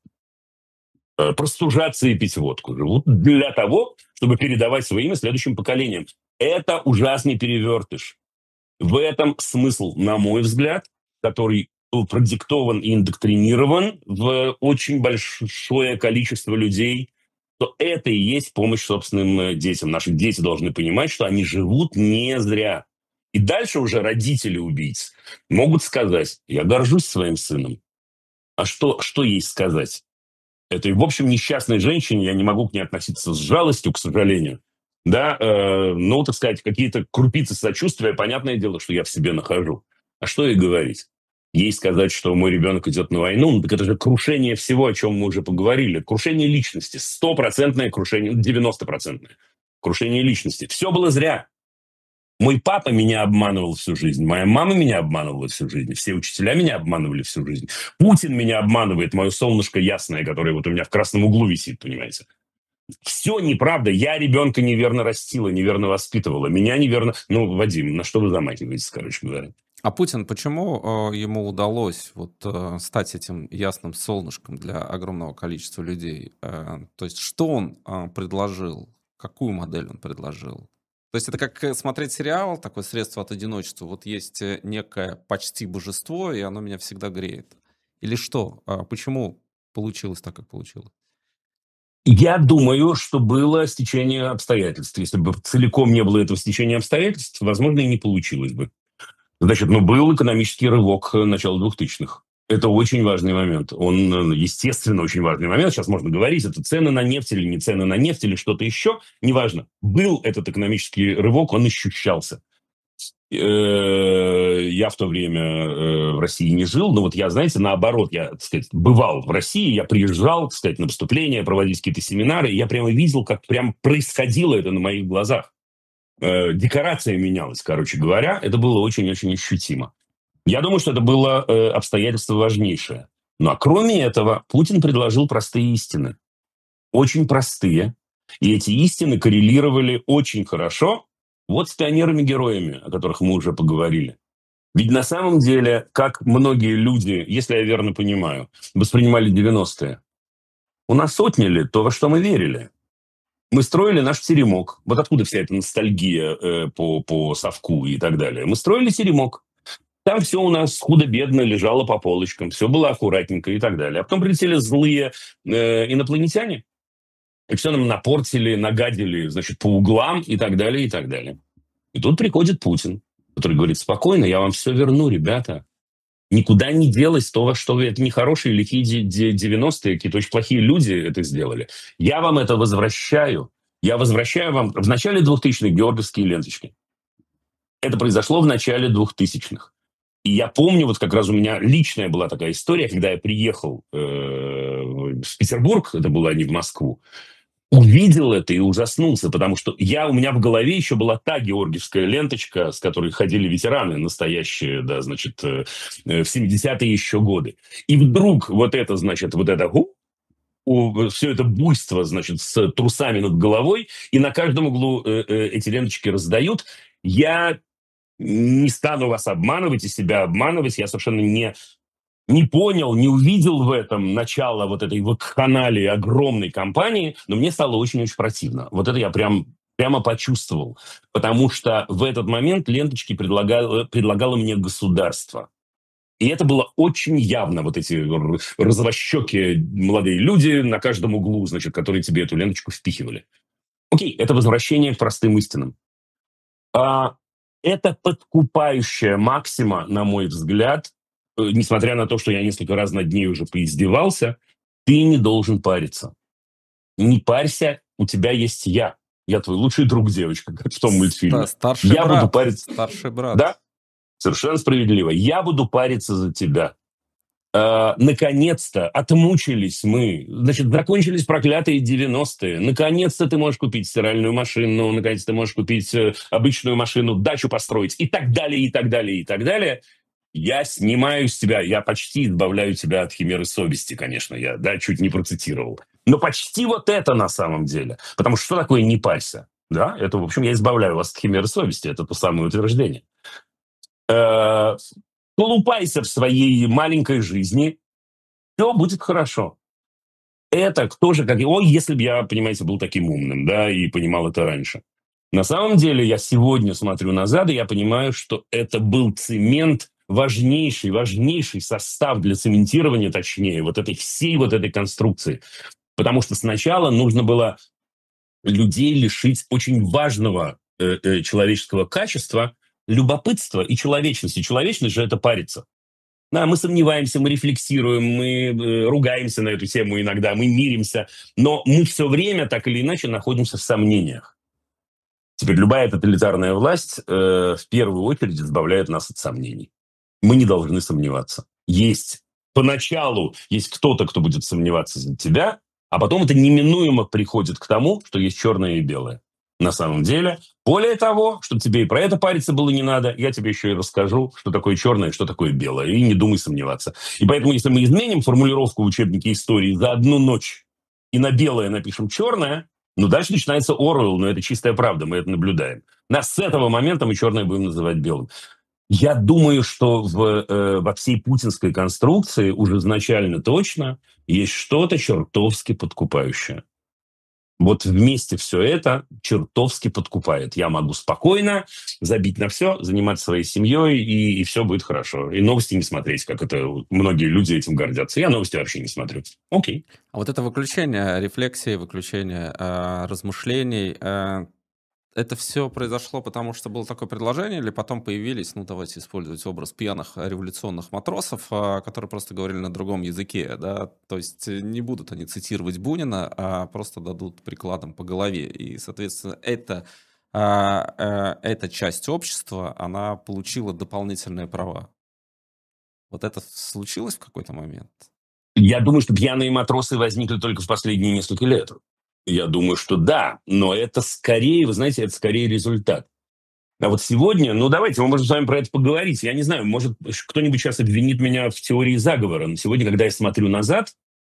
простужаться и пить водку. Живут для того, чтобы передавать свое имя следующим поколениям. Это ужасный перевертыш. В этом смысл, на мой взгляд, который был продиктован и индоктринирован в очень большое количество людей, то это и есть помощь собственным детям. Наши дети должны понимать, что они живут не зря. И дальше уже родители убийц могут сказать, я горжусь своим сыном. А что ей сказать? Этой, в общем, несчастной женщине, я не могу к ней относиться с жалостью, к сожалению. Да, ну, так сказать, какие-то крупицы сочувствия, понятное дело, что я в себе нахожу. А что ей говорить? Ей сказать, что мой ребенок идет на войну, ну, так это же крушение всего, о чем мы уже поговорили. Крушение личности, 100% крушение, 90% крушение личности. Все было зря. Мой папа меня обманывал всю жизнь, моя мама меня обманывала всю жизнь, все учителя меня обманывали всю жизнь. Путин меня обманывает, мое солнышко ясное, которое вот у меня в красном углу висит, понимаете. Все неправда. Я ребенка неверно растила, неверно воспитывала. Меня неверно... Ну, Вадим, на что вы замахиваетесь, короче говоря? А Путин, почему ему удалось вот стать этим ясным солнышком для огромного количества людей? То есть что он предложил? Какую модель он предложил? То есть это как смотреть сериал, такое средство от одиночества. Вот есть некое почти божество, и оно меня всегда греет. Или что? Почему получилось так, как получилось? Я думаю, что было стечение обстоятельств. Если бы целиком не было этого стечения обстоятельств, возможно, и не получилось бы. Значит, ну, был экономический рывок начала 2000-х. Это очень важный момент. Он, естественно, очень важный момент. Сейчас можно говорить, это цены на нефть или не цены на нефть или что-то еще. Неважно. Был этот экономический рывок, он ощущался. Я в то время в России не жил, но вот я, знаете, наоборот, я, так сказать, бывал в России, я приезжал, так сказать, на выступления, проводить какие-то семинары, и я прямо видел, как прям происходило это на моих глазах. Декорация менялась, короче говоря, это было очень-очень ощутимо. Я думаю, что это было обстоятельство важнейшее. Ну а кроме этого, Путин предложил простые истины. Очень простые. И эти истины коррелировали очень хорошо вот с пионерами-героями, о которых мы уже поговорили. Ведь на самом деле, как многие люди, если я верно понимаю, воспринимали 90-е, у нас отняли то, во что мы верили. Мы строили наш теремок. Вот откуда вся эта ностальгия по совку и так далее. Мы строили теремок. Там все у нас худо-бедно лежало по полочкам, все было аккуратненько и так далее. А потом прилетели злые инопланетяне, и все нам напортили, нагадили, значит, по углам и так далее, и так далее. И тут приходит Путин, который говорит: спокойно, я вам все верну, ребята. Никуда не делось то, что это не хорошие лихие 90-е, какие-то очень плохие люди это сделали. Я вам это возвращаю. Я возвращаю вам в начале 2000-х георгиевские ленточки. Это произошло в начале 2000-х. И я помню, вот как раз у меня личная была такая история, когда я приехал в Петербург, это было не в Москву, увидел это и ужаснулся, потому что у меня в голове еще была та георгиевская ленточка, с которой ходили ветераны настоящие, да, значит, в 70-е еще годы. И вдруг вот это, значит, все это буйство, значит, с трусами над головой, и на каждом углу эти ленточки раздают. Я не стану вас обманывать и себя обманывать, я совершенно не понял, не увидел в этом начало вот этой вакханалии огромной кампании, но мне стало очень-очень противно. Вот это я прямо почувствовал. Потому что в этот момент ленточки предлагало мне государство. И это было очень явно, вот эти розовощекие молодые люди на каждом углу, значит, которые тебе эту ленточку впихивали. Окей, это возвращение к простым истинам. Это подкупающая максима, на мой взгляд, несмотря на то, что я несколько раз над ней уже поиздевался, ты не должен париться. Не парься, у тебя есть я. Я твой лучший друг, девочка, как в том мультфильме. Старший Я брат. буду париться. Старший брат. Да, совершенно справедливо. Я буду париться за тебя. Наконец-то отмучились мы. Значит, закончились проклятые 90-е. Наконец-то ты можешь купить стиральную машину, наконец-то ты можешь купить обычную машину, дачу построить и так далее, и так далее, и так далее. Я снимаю с тебя, я почти избавляю тебя от химеры совести, конечно, я, да, чуть не процитировал. Но почти вот это на самом деле. Потому что такое «не парься»? Да, это, в общем, я избавляю вас от химеры совести, это то самое утверждение. Колупайся в своей маленькой жизни, все будет хорошо. Это кто же, как... Ой, если бы я, понимаете, был таким умным, да, и понимал это раньше. На самом деле, я сегодня смотрю назад, и я понимаю, что это был цемент, важнейший состав для цементирования, точнее, вот этой всей вот этой конструкции. Потому что сначала нужно было людей лишить очень важного человеческого качества, любопытства и человечности. Человечность же это париться. Да, мы сомневаемся, мы рефлексируем, мы ругаемся на эту тему иногда, мы миримся, но мы все время так или иначе находимся в сомнениях. Теперь любая тоталитарная власть в первую очередь избавляет нас от сомнений. Мы не должны сомневаться. Есть поначалу есть кто-то, кто будет сомневаться за тебя, а потом это неминуемо приходит к тому, что есть черное и белое. На самом деле. Более того, чтобы тебе и про это париться было не надо, я тебе еще и расскажу, что такое черное, что такое белое. И не думай сомневаться. И поэтому, если мы изменим формулировку в учебнике истории за одну ночь и на белое напишем черное, ну, дальше начинается Оруэлл, но это чистая правда, мы это наблюдаем. Нас с этого момента мы черное будем называть белым. Я думаю, что во всей путинской конструкции уже изначально точно есть что-то чертовски подкупающее. Вот вместе все это чертовски подкупает. Я могу спокойно забить на все, заниматься своей семьей, и все будет хорошо. И новости не смотреть, как это многие люди этим гордятся. Я новости вообще не смотрю. Окей. А вот это выключение рефлексии, выключение размышлений, это все произошло, потому что было такое предложение, или потом появились, ну, давайте использовать образ пьяных революционных матросов, которые просто говорили на другом языке, да, то есть не будут они цитировать Бунина, а просто дадут прикладом по голове, и, соответственно, эта часть общества, она получила дополнительные права. Вот это случилось в какой-то момент? Я думаю, что пьяные матросы возникли только в последние несколько лет. Я думаю, что да, но это скорее, вы знаете, это скорее результат. А вот сегодня, ну давайте, мы можем с вами про это поговорить. Я не знаю, может, кто-нибудь сейчас обвинит меня в теории заговора, но сегодня, когда я смотрю назад,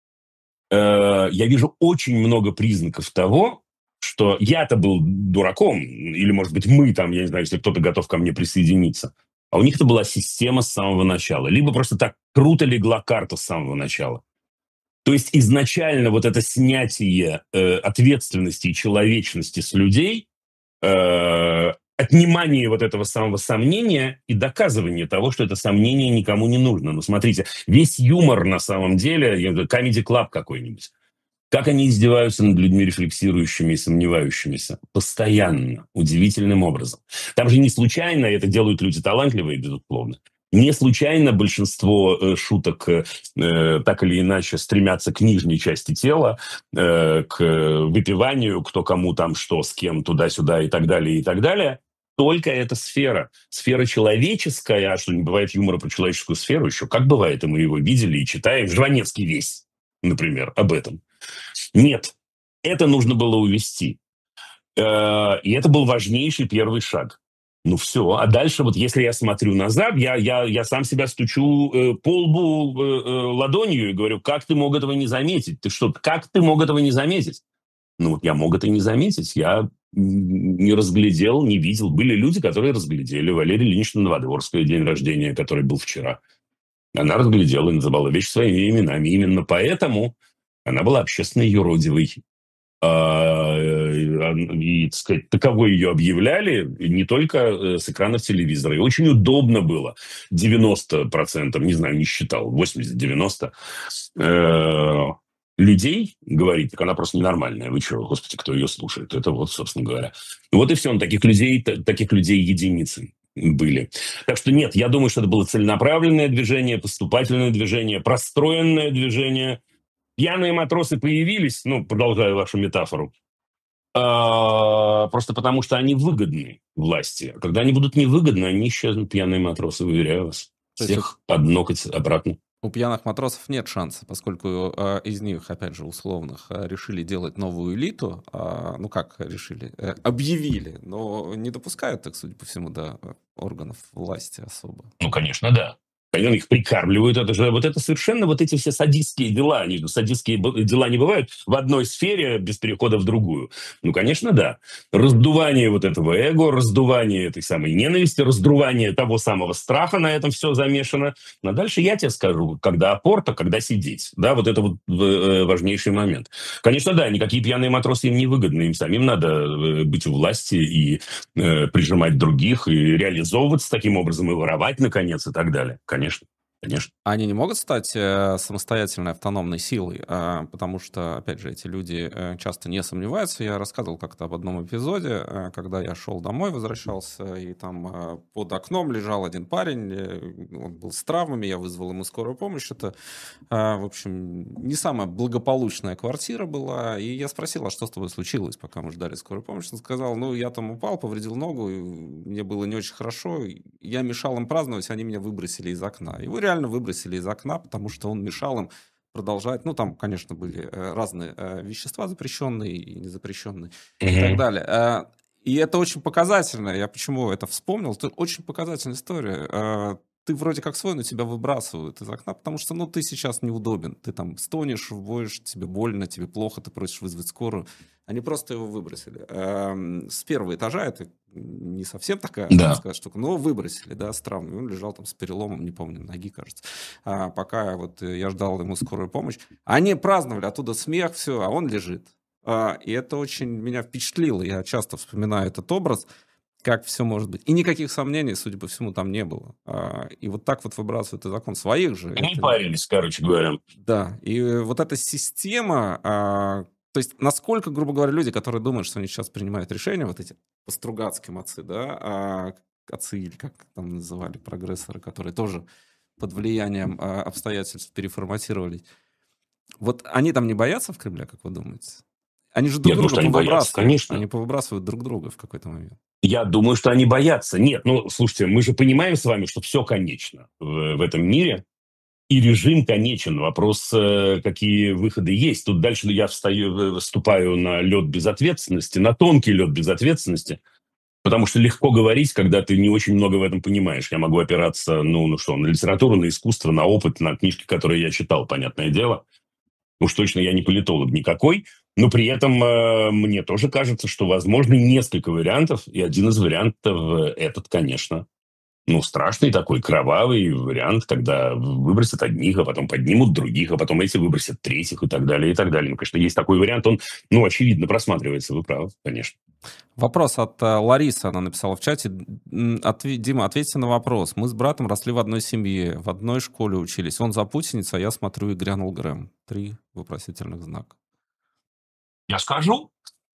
я вижу очень много признаков того, что я-то был дураком, или, может быть, мы там, я не знаю, если кто-то готов ко мне присоединиться, а у них-то была система с самого начала. Либо просто так круто легла карта с самого начала. То есть изначально вот это снятие ответственности и человечности с людей, отнимание вот этого самого сомнения и доказывание того, что это сомнение никому не нужно. Ну, смотрите, весь юмор на самом деле, Comedy Club какой-нибудь, как они издеваются над людьми рефлексирующими и сомневающимися? Постоянно, удивительным образом. Там же не случайно, это делают люди талантливые, безусловно, не случайно большинство шуток так или иначе стремятся к нижней части тела, к выпиванию, кто кому там что, с кем, туда-сюда и так далее, и так далее. Только эта сфера. Сфера человеческая, а что не бывает юмора про человеческую сферу еще? Как бывает, и мы его видели и читаем. Жванецкий весь, например, об этом. Нет, это нужно было увести. И это был важнейший первый шаг. Ну все, а дальше вот если я смотрю назад, я сам себя стучу по лбу ладонью и говорю, как ты мог этого не заметить? Ты что, как ты мог этого не заметить? Ну вот я мог это не заметить, я не разглядел, не видел. Были люди, которые разглядели. Валерия Ильинична Новодворская, день рождения, который был вчера. Она разглядела и называла вещи своими именами. Именно поэтому она была общественно юродивой. И, так сказать, таковой ее объявляли не только с экранов телевизора. И очень удобно было 90%, не знаю, не считал, 80-90% людей говорить, так она просто ненормальная. Вы что, господи, кто ее слушает? Это вот, собственно говоря. Вот и все. Таких людей единицы были. Так что нет, я думаю, что это было целенаправленное движение, поступательное движение, простроенное движение. Пьяные матросы появились, ну, продолжая вашу метафору, просто потому что они выгодны власти. А когда они будут невыгодны, они исчезнут, пьяные матросы, уверяю вас. То есть Всех под ноготь обратно. у пьяных матросов нет шанса, поскольку из них, опять же, условных, решили делать новую элиту. Ну, как решили? Объявили, но не допускают, так судя по всему, до органов власти особо. Ну, конечно, да. Они их прикармливают, это же вот это совершенно вот эти все садистские дела, они садистские дела не бывают в одной сфере без перехода в другую. Ну, конечно, да. Раздувание вот этого эго, раздувание этой самой ненависти, раздувание того самого страха, на этом все замешано. Но дальше я тебе скажу, когда опорта, когда сидеть. Да, вот это вот важнейший момент. Конечно, да, никакие пьяные матросы им не выгодны, им самим надо быть у власти и прижимать других, и реализовываться таким образом, и воровать, наконец, и так далее. Конечно, конечно. Они не могут стать самостоятельной автономной силой, потому что, опять же, эти люди часто не сомневаются. Я рассказывал как-то об одном эпизоде, когда я шел домой, возвращался, и там под окном лежал один парень, он был с травмами, я вызвал ему скорую помощь. Это, в общем, не самая благополучная квартира была, и я спросил, а что с тобой случилось, пока мы ждали скорую помощь. Он сказал, ну, я там упал, повредил ногу, и мне было не очень хорошо, я мешал им праздновать, они меня выбросили из окна. Его реально реально выбросили из окна, потому что он мешал им продолжать. Ну, там, конечно, были разные вещества запрещенные и незапрещенные и так Мгм. далее. И это очень показательно. Я почему это вспомнил? Это очень показательная история. Ты вроде как свой, но тебя выбрасывают из окна, потому что, ну, ты сейчас неудобен. Ты там стонешь, воешь, тебе больно, тебе плохо, ты просишь вызвать скорую. Они просто его выбросили. С первого этажа это не совсем такая, так Да. сказать, штука, но выбросили, да, с травмой. Он лежал там с переломом, не помню, ноги, кажется. Пока вот я ждал ему скорую помощь. Они праздновали, оттуда смех, все, а он лежит. И это очень меня впечатлило. Я часто вспоминаю этот образ, как все может быть. И никаких сомнений, судя по всему, там не было. И вот так вот выбрасывают из закон своих же. Они Это, парились, короче говоря. да. И вот эта система, то есть насколько, грубо говоря, люди, которые думают, что они сейчас принимают решения, вот эти по-стругацким отцы, да, отцы или как там называли, прогрессоры, которые тоже под влиянием обстоятельств переформатировались. Вот они там не боятся в Кремле, как вы думаете? Они же Я друг думаю, друга что они боятся, повыбрасывают. конечно. Они повыбрасывают друг друга в какой-то момент. Я думаю, что они боятся. Нет, ну, слушайте, мы же понимаем с вами, что все конечно в этом мире, и режим конечен. Вопрос, какие выходы есть. Тут дальше я вступаю на лед безответственности, на тонкий лед безответственности, потому что легко говорить, когда ты не очень много в этом понимаешь. Я могу опираться, ну что, на литературу, на искусство, на опыт, на книжки, которые я читал, понятное дело. Уж точно я не политолог никакой, но при этом мне тоже кажется, что возможно несколько вариантов, и один из вариантов этот, конечно, ну, страшный такой, кровавый вариант, когда выбросят одних, а потом поднимут других, а потом эти выбросят третьих и так далее, и так далее. Ну, конечно, есть такой вариант, он, ну, очевидно просматривается, вы правы, конечно. Вопрос от Ларисы, она написала в чате. Дима, ответьте на вопрос. Мы с братом росли в одной семье, в одной школе учились. Он за путиницу, а я смотрю, и грянул Грэм. 3 вопросительных знака. Я скажу.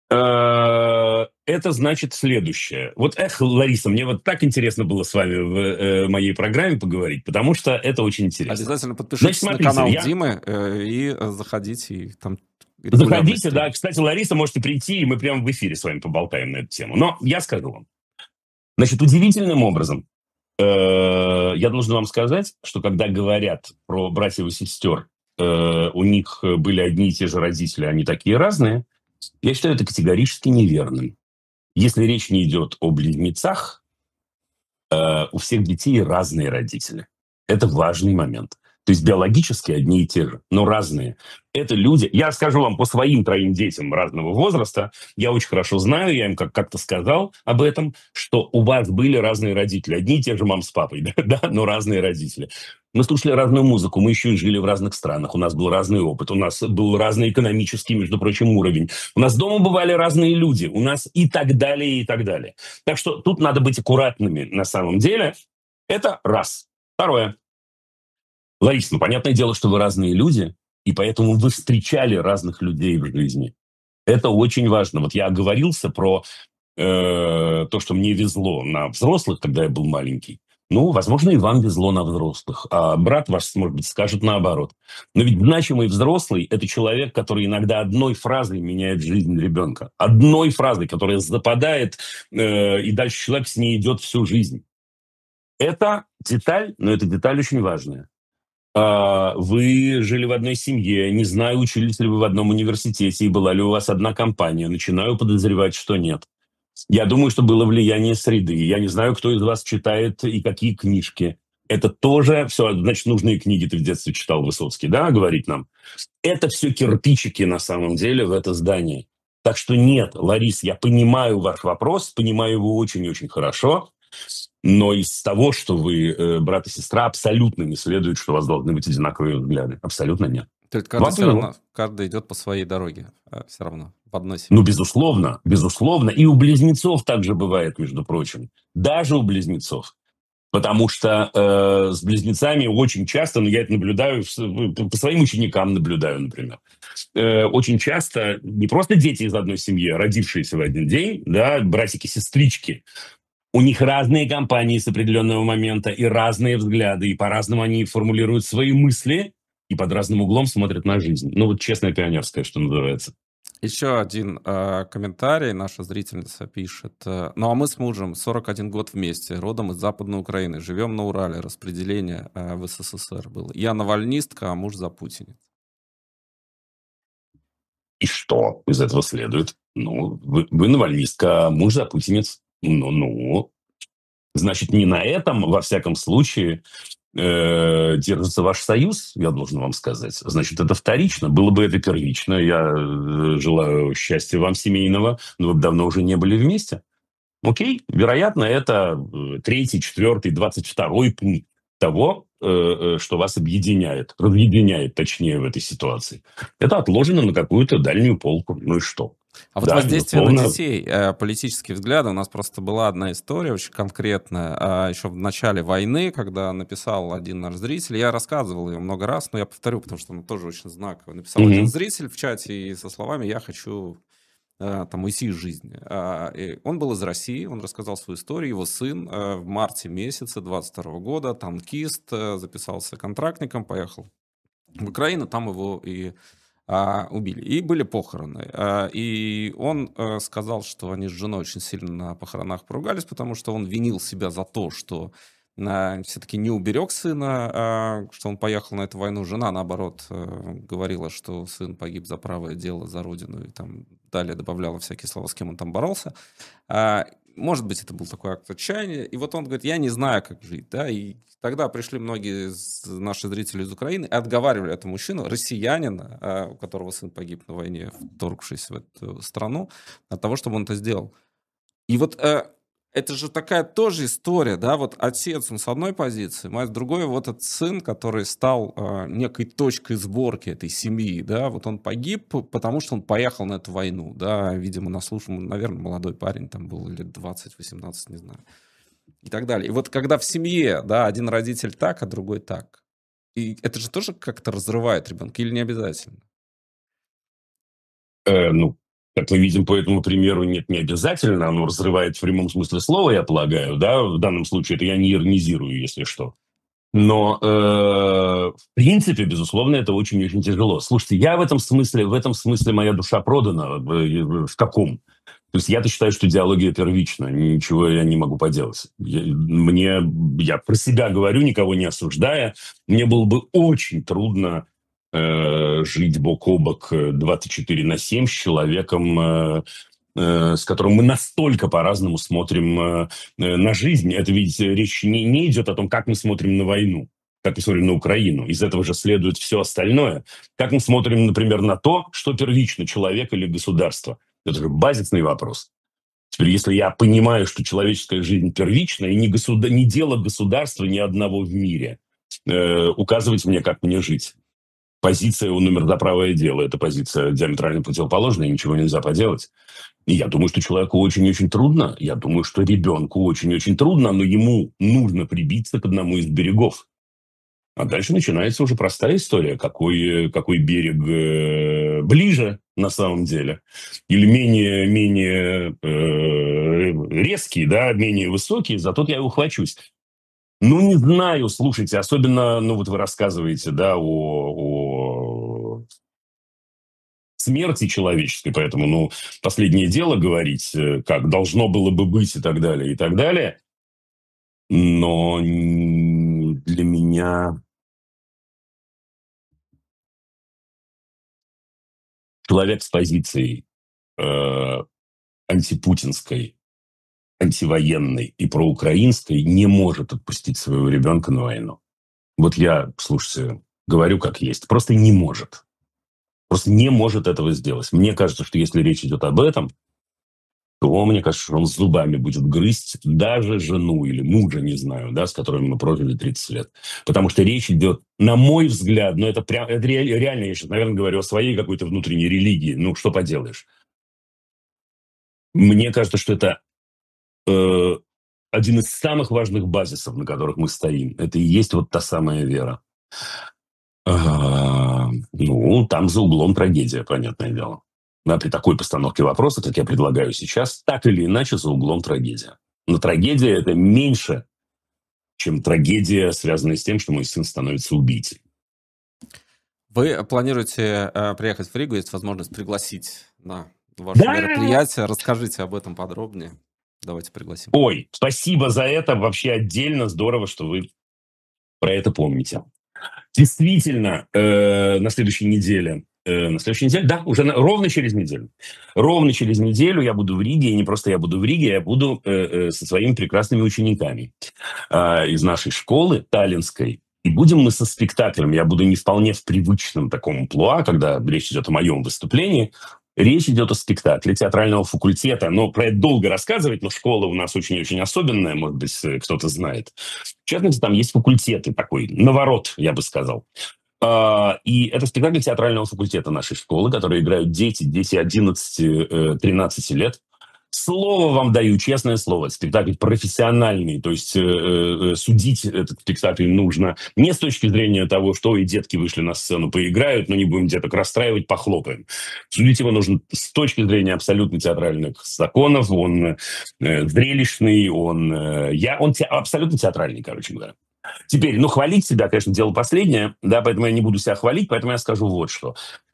Это значит следующее. Вот, Лариса, мне вот так интересно было с вами в моей программе поговорить, потому что это очень интересно. Обязательно Значит, подпишитесь на смотрите, канал Димы и заходите, и там регулярно заходите, стрим. да. Кстати, Лариса, можете прийти, и мы прямо в эфире с вами поболтаем на эту тему. Но я скажу вам. Значит, удивительным образом, я должен вам сказать, что когда говорят про братьев и сестер, у них были одни и те же родители, они такие разные, я считаю это категорически неверным. Если речь не идет о близнецах, у всех детей разные родители. Это важный момент. То есть биологически одни и те же, но разные. Это люди... Я скажу вам по своим 3 детям разного возраста, я очень хорошо знаю, я им как-то сказал об этом, что у вас были разные родители. Одни и те же мам с папой, да, но разные родители. Мы слушали разную музыку, мы еще и жили в разных странах, у нас был разный опыт, у нас был разный экономический, между прочим, уровень. У нас дома бывали разные люди, у нас и так далее, и так далее. Так что тут надо быть аккуратными на самом деле. Это раз. Второе. Лариса, ну, понятное дело, что вы разные люди, и поэтому вы встречали разных людей в жизни. Это очень важно. Вот я оговорился про то, что мне везло на взрослых, когда я был маленький. Ну, возможно, и вам везло на взрослых. А брат ваш, может быть, скажет наоборот. Но ведь значимый взрослый – это человек, который иногда одной фразой меняет жизнь ребенка. Одной фразой, которая западает, и дальше человек с ней идет всю жизнь. Это деталь, но это деталь очень важная. Вы жили в одной семье, не знаю, учились ли вы в одном университете, и была ли у вас одна компания. Начинаю подозревать, что нет. Я думаю, что было влияние среды. Я не знаю, кто из вас читает и какие книжки. Это тоже все, значит, нужные книги ты в детстве читал, Высоцкий, да, говорит нам. Это все кирпичики на самом деле в это здание. Так что нет, Ларис, я понимаю ваш вопрос, понимаю его очень-очень хорошо, но из того, что вы брат и сестра, абсолютно не следует, что у вас должны быть одинаковые взгляды. Абсолютно нет. То есть каждый все равно, каждый идет по своей дороге, все равно, в одной семье. Ну, безусловно, безусловно. И у близнецов также бывает, между прочим. Даже у близнецов. Потому что с близнецами очень часто, ну, я это наблюдаю, по своим ученикам наблюдаю, например, очень часто не просто дети из одной семьи, родившиеся в один день, да, братики-сестрички, у них разные компании с определенного момента и разные взгляды, и по-разному они формулируют свои мысли, и под разным углом смотрят на жизнь. Ну, вот честная пионерская, что называется. Еще один комментарий наша зрительница пишет. Ну, а мы с мужем 41 год вместе, родом из Западной Украины, живем на Урале, распределение в СССР было. Я навальнистка, а муж запутинец. И что из этого следует? Ну, вы навальнистка, а муж запутинец. Ну, значит, не на этом, во всяком случае, держится ваш союз, я должен вам сказать. Значит, это вторично. Было бы это первично. Я желаю счастья вам семейного, но вы бы давно уже не были вместе. Окей, вероятно, это третий, четвертый, 22-й пункт того, что вас объединяет, разъединяет, точнее, в этой ситуации. Это отложено на какую-то дальнюю полку. Ну и что? А вот Да, воздействие на безусловно. детей, политические взгляды. У нас просто была одна история очень конкретная. Еще в начале войны, когда написал один наш зритель, я рассказывал ее много раз, но я повторю, потому что она тоже очень знаковая. Написал один Мгм. зритель в чате и со словами «я хочу там уйти из жизни». И он был из России, он рассказал свою историю. Его сын в марте месяце 22 года, танкист, записался контрактником, поехал в Украину, там его и убили. И были похороны. И он сказал, что они с женой очень сильно на похоронах поругались, потому что он винил себя за то, что все-таки не уберег сына, что он поехал на эту войну. Жена, наоборот, говорила, что сын погиб за правое дело, за родину, и там далее добавляла всякие слова, с кем он там боролся. Может быть, это был такой акт отчаяния. И вот он говорит, я не знаю, как жить. Да? И тогда пришли многие наши зрители из Украины и отговаривали этого мужчину, россиянина, у которого сын погиб на войне, вторгшись в эту страну, от того, чтобы он это сделал. И вот это же такая тоже история, да, вот отец, он с одной позиции, мать с другой, вот этот сын, который стал некой точкой сборки этой семьи, да, вот он погиб, потому что он поехал на эту войну, да, видимо, наслушан, наверное, молодой парень, там был лет 20-18, не знаю, и так далее. И вот когда в семье, да, один родитель так, а другой так, и это же тоже как-то разрывает ребенка или не обязательно? Ну, как мы видим по этому примеру, нет, не обязательно. Оно разрывает в прямом смысле слова, я полагаю, да, в данном случае. Это я не иронизирую, если что. Но, в принципе, безусловно, это очень-очень тяжело. Слушайте, я в этом смысле моя душа продана. В каком? То есть я-то считаю, что идеология первична. Ничего я не могу поделать. Я про себя говорю, никого не осуждая. Мне было бы очень трудно жить бок о бок 24/7 с человеком, с которым мы настолько по-разному смотрим на жизнь. Это ведь речь не идет о том, как мы смотрим на войну, как мы смотрим на Украину. Из этого же следует все остальное. Как мы смотрим, например, на то, что первично, человек или государство. Это же базисный вопрос. Теперь, если я понимаю, что человеческая жизнь первична, и не дело государства ни одного в мире указывать мне, как мне жить. Позиция у номер за правое дело. Эта позиция диаметрально противоположная, ничего нельзя поделать. И я думаю, что человеку очень-очень трудно. Я думаю, что ребенку очень-очень трудно, но ему нужно прибиться к одному из берегов. А дальше начинается уже простая история, какой берег ближе на самом деле, или менее резкий, да, менее высокий, за тот я и ухвачусь. Ну, не знаю, слушайте, особенно, ну, вот вы рассказываете, да, о смерти человеческой, поэтому, ну, последнее дело говорить, как должно было бы быть и так далее, и так далее. Но для меня человек с позицией э, антипутинской, антивоенной и проукраинской не может отпустить своего ребенка на войну. Вот я, слушайте, говорю как есть, просто не может. Просто не может этого сделать. Мне кажется, что если речь идет об этом, то, мне кажется, что он зубами будет грызть даже жену или мужа, не знаю, да, с которыми мы прожили 30 лет. Потому что речь идет, на мой взгляд, ну это прям, это реально, я сейчас, наверное, говорю о своей какой-то внутренней религии, ну что поделаешь. Мне кажется, что это э, один из самых важных базисов, на которых мы стоим. Это и есть вот та самая вера. Ну, там за углом трагедия, понятное дело. Да, при такой постановке вопроса, как я предлагаю сейчас, так или иначе за углом трагедия. Но трагедия это меньше, чем трагедия, связанная с тем, что мой сын становится убийцей. Вы планируете приехать в Ригу, есть возможность пригласить на ваше Да! мероприятие. Расскажите об этом подробнее. Давайте пригласим. Ой, спасибо за это. Вообще отдельно здорово, что вы про это помните. Действительно, на следующей неделе, да, уже ровно через неделю. Ровно через неделю я буду в Риге, и не просто я буду в Риге, я буду со своими прекрасными учениками из нашей школы таллинской. И будем мы со спектаклем, я буду не вполне в привычном таком амплуа, когда речь идет о моем выступлении. Речь идет о спектакле театрального факультета. Но про это долго рассказывать, но школа у нас очень-очень особенная, может быть, кто-то знает. В частности, там есть факультеты такой, наворот, я бы сказал. И это спектакль театрального факультета нашей школы, который играют дети 11-13 лет. Слово вам даю, честное слово, спектакль профессиональный, то есть судить этот спектакль нужно не с точки зрения того, что и детки вышли на сцену, поиграют, но не будем деток расстраивать, похлопаем. Судить его нужно с точки зрения абсолютно театральных законов, он зрелищный, он абсолютно театральный, короче говоря. Теперь, хвалить себя, конечно, дело последнее, да, поэтому я не буду себя хвалить, поэтому я скажу вот что.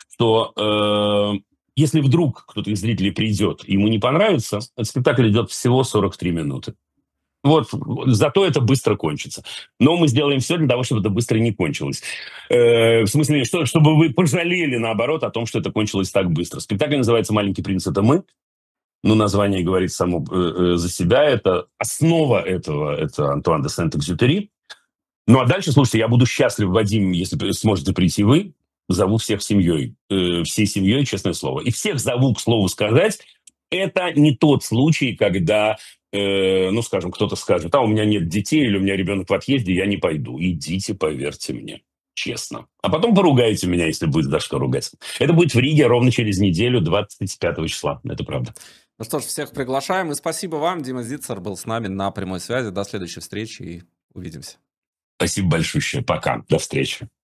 Если вдруг кто-то из зрителей придет, и ему не понравится, этот спектакль идет всего 43 минуты. Вот, зато это быстро кончится. Но мы сделаем все для того, чтобы это быстро не кончилось. В смысле, чтобы вы пожалели, наоборот, о том, что это кончилось так быстро. Спектакль называется «Маленький принц – это мы». Название говорит само за себя. Это основа этого, это Антуан де Сент-Экзюпери. А дальше, слушайте, я буду счастлив, Вадим, если сможете прийти вы. Зову всех семьей, всей семьей, честное слово. И всех зову, к слову сказать, это не тот случай, когда, скажем, кто-то скажет, у меня нет детей или у меня ребенок в отъезде, я не пойду. Идите, поверьте мне, честно. А потом поругайте меня, если будет за что ругать. Это будет в Риге ровно через неделю, 25 числа. Это правда. Ну что ж, всех приглашаем. И спасибо вам. Дима Зицер был с нами на прямой связи. До следующей встречи и увидимся. Спасибо большое. Пока. До встречи.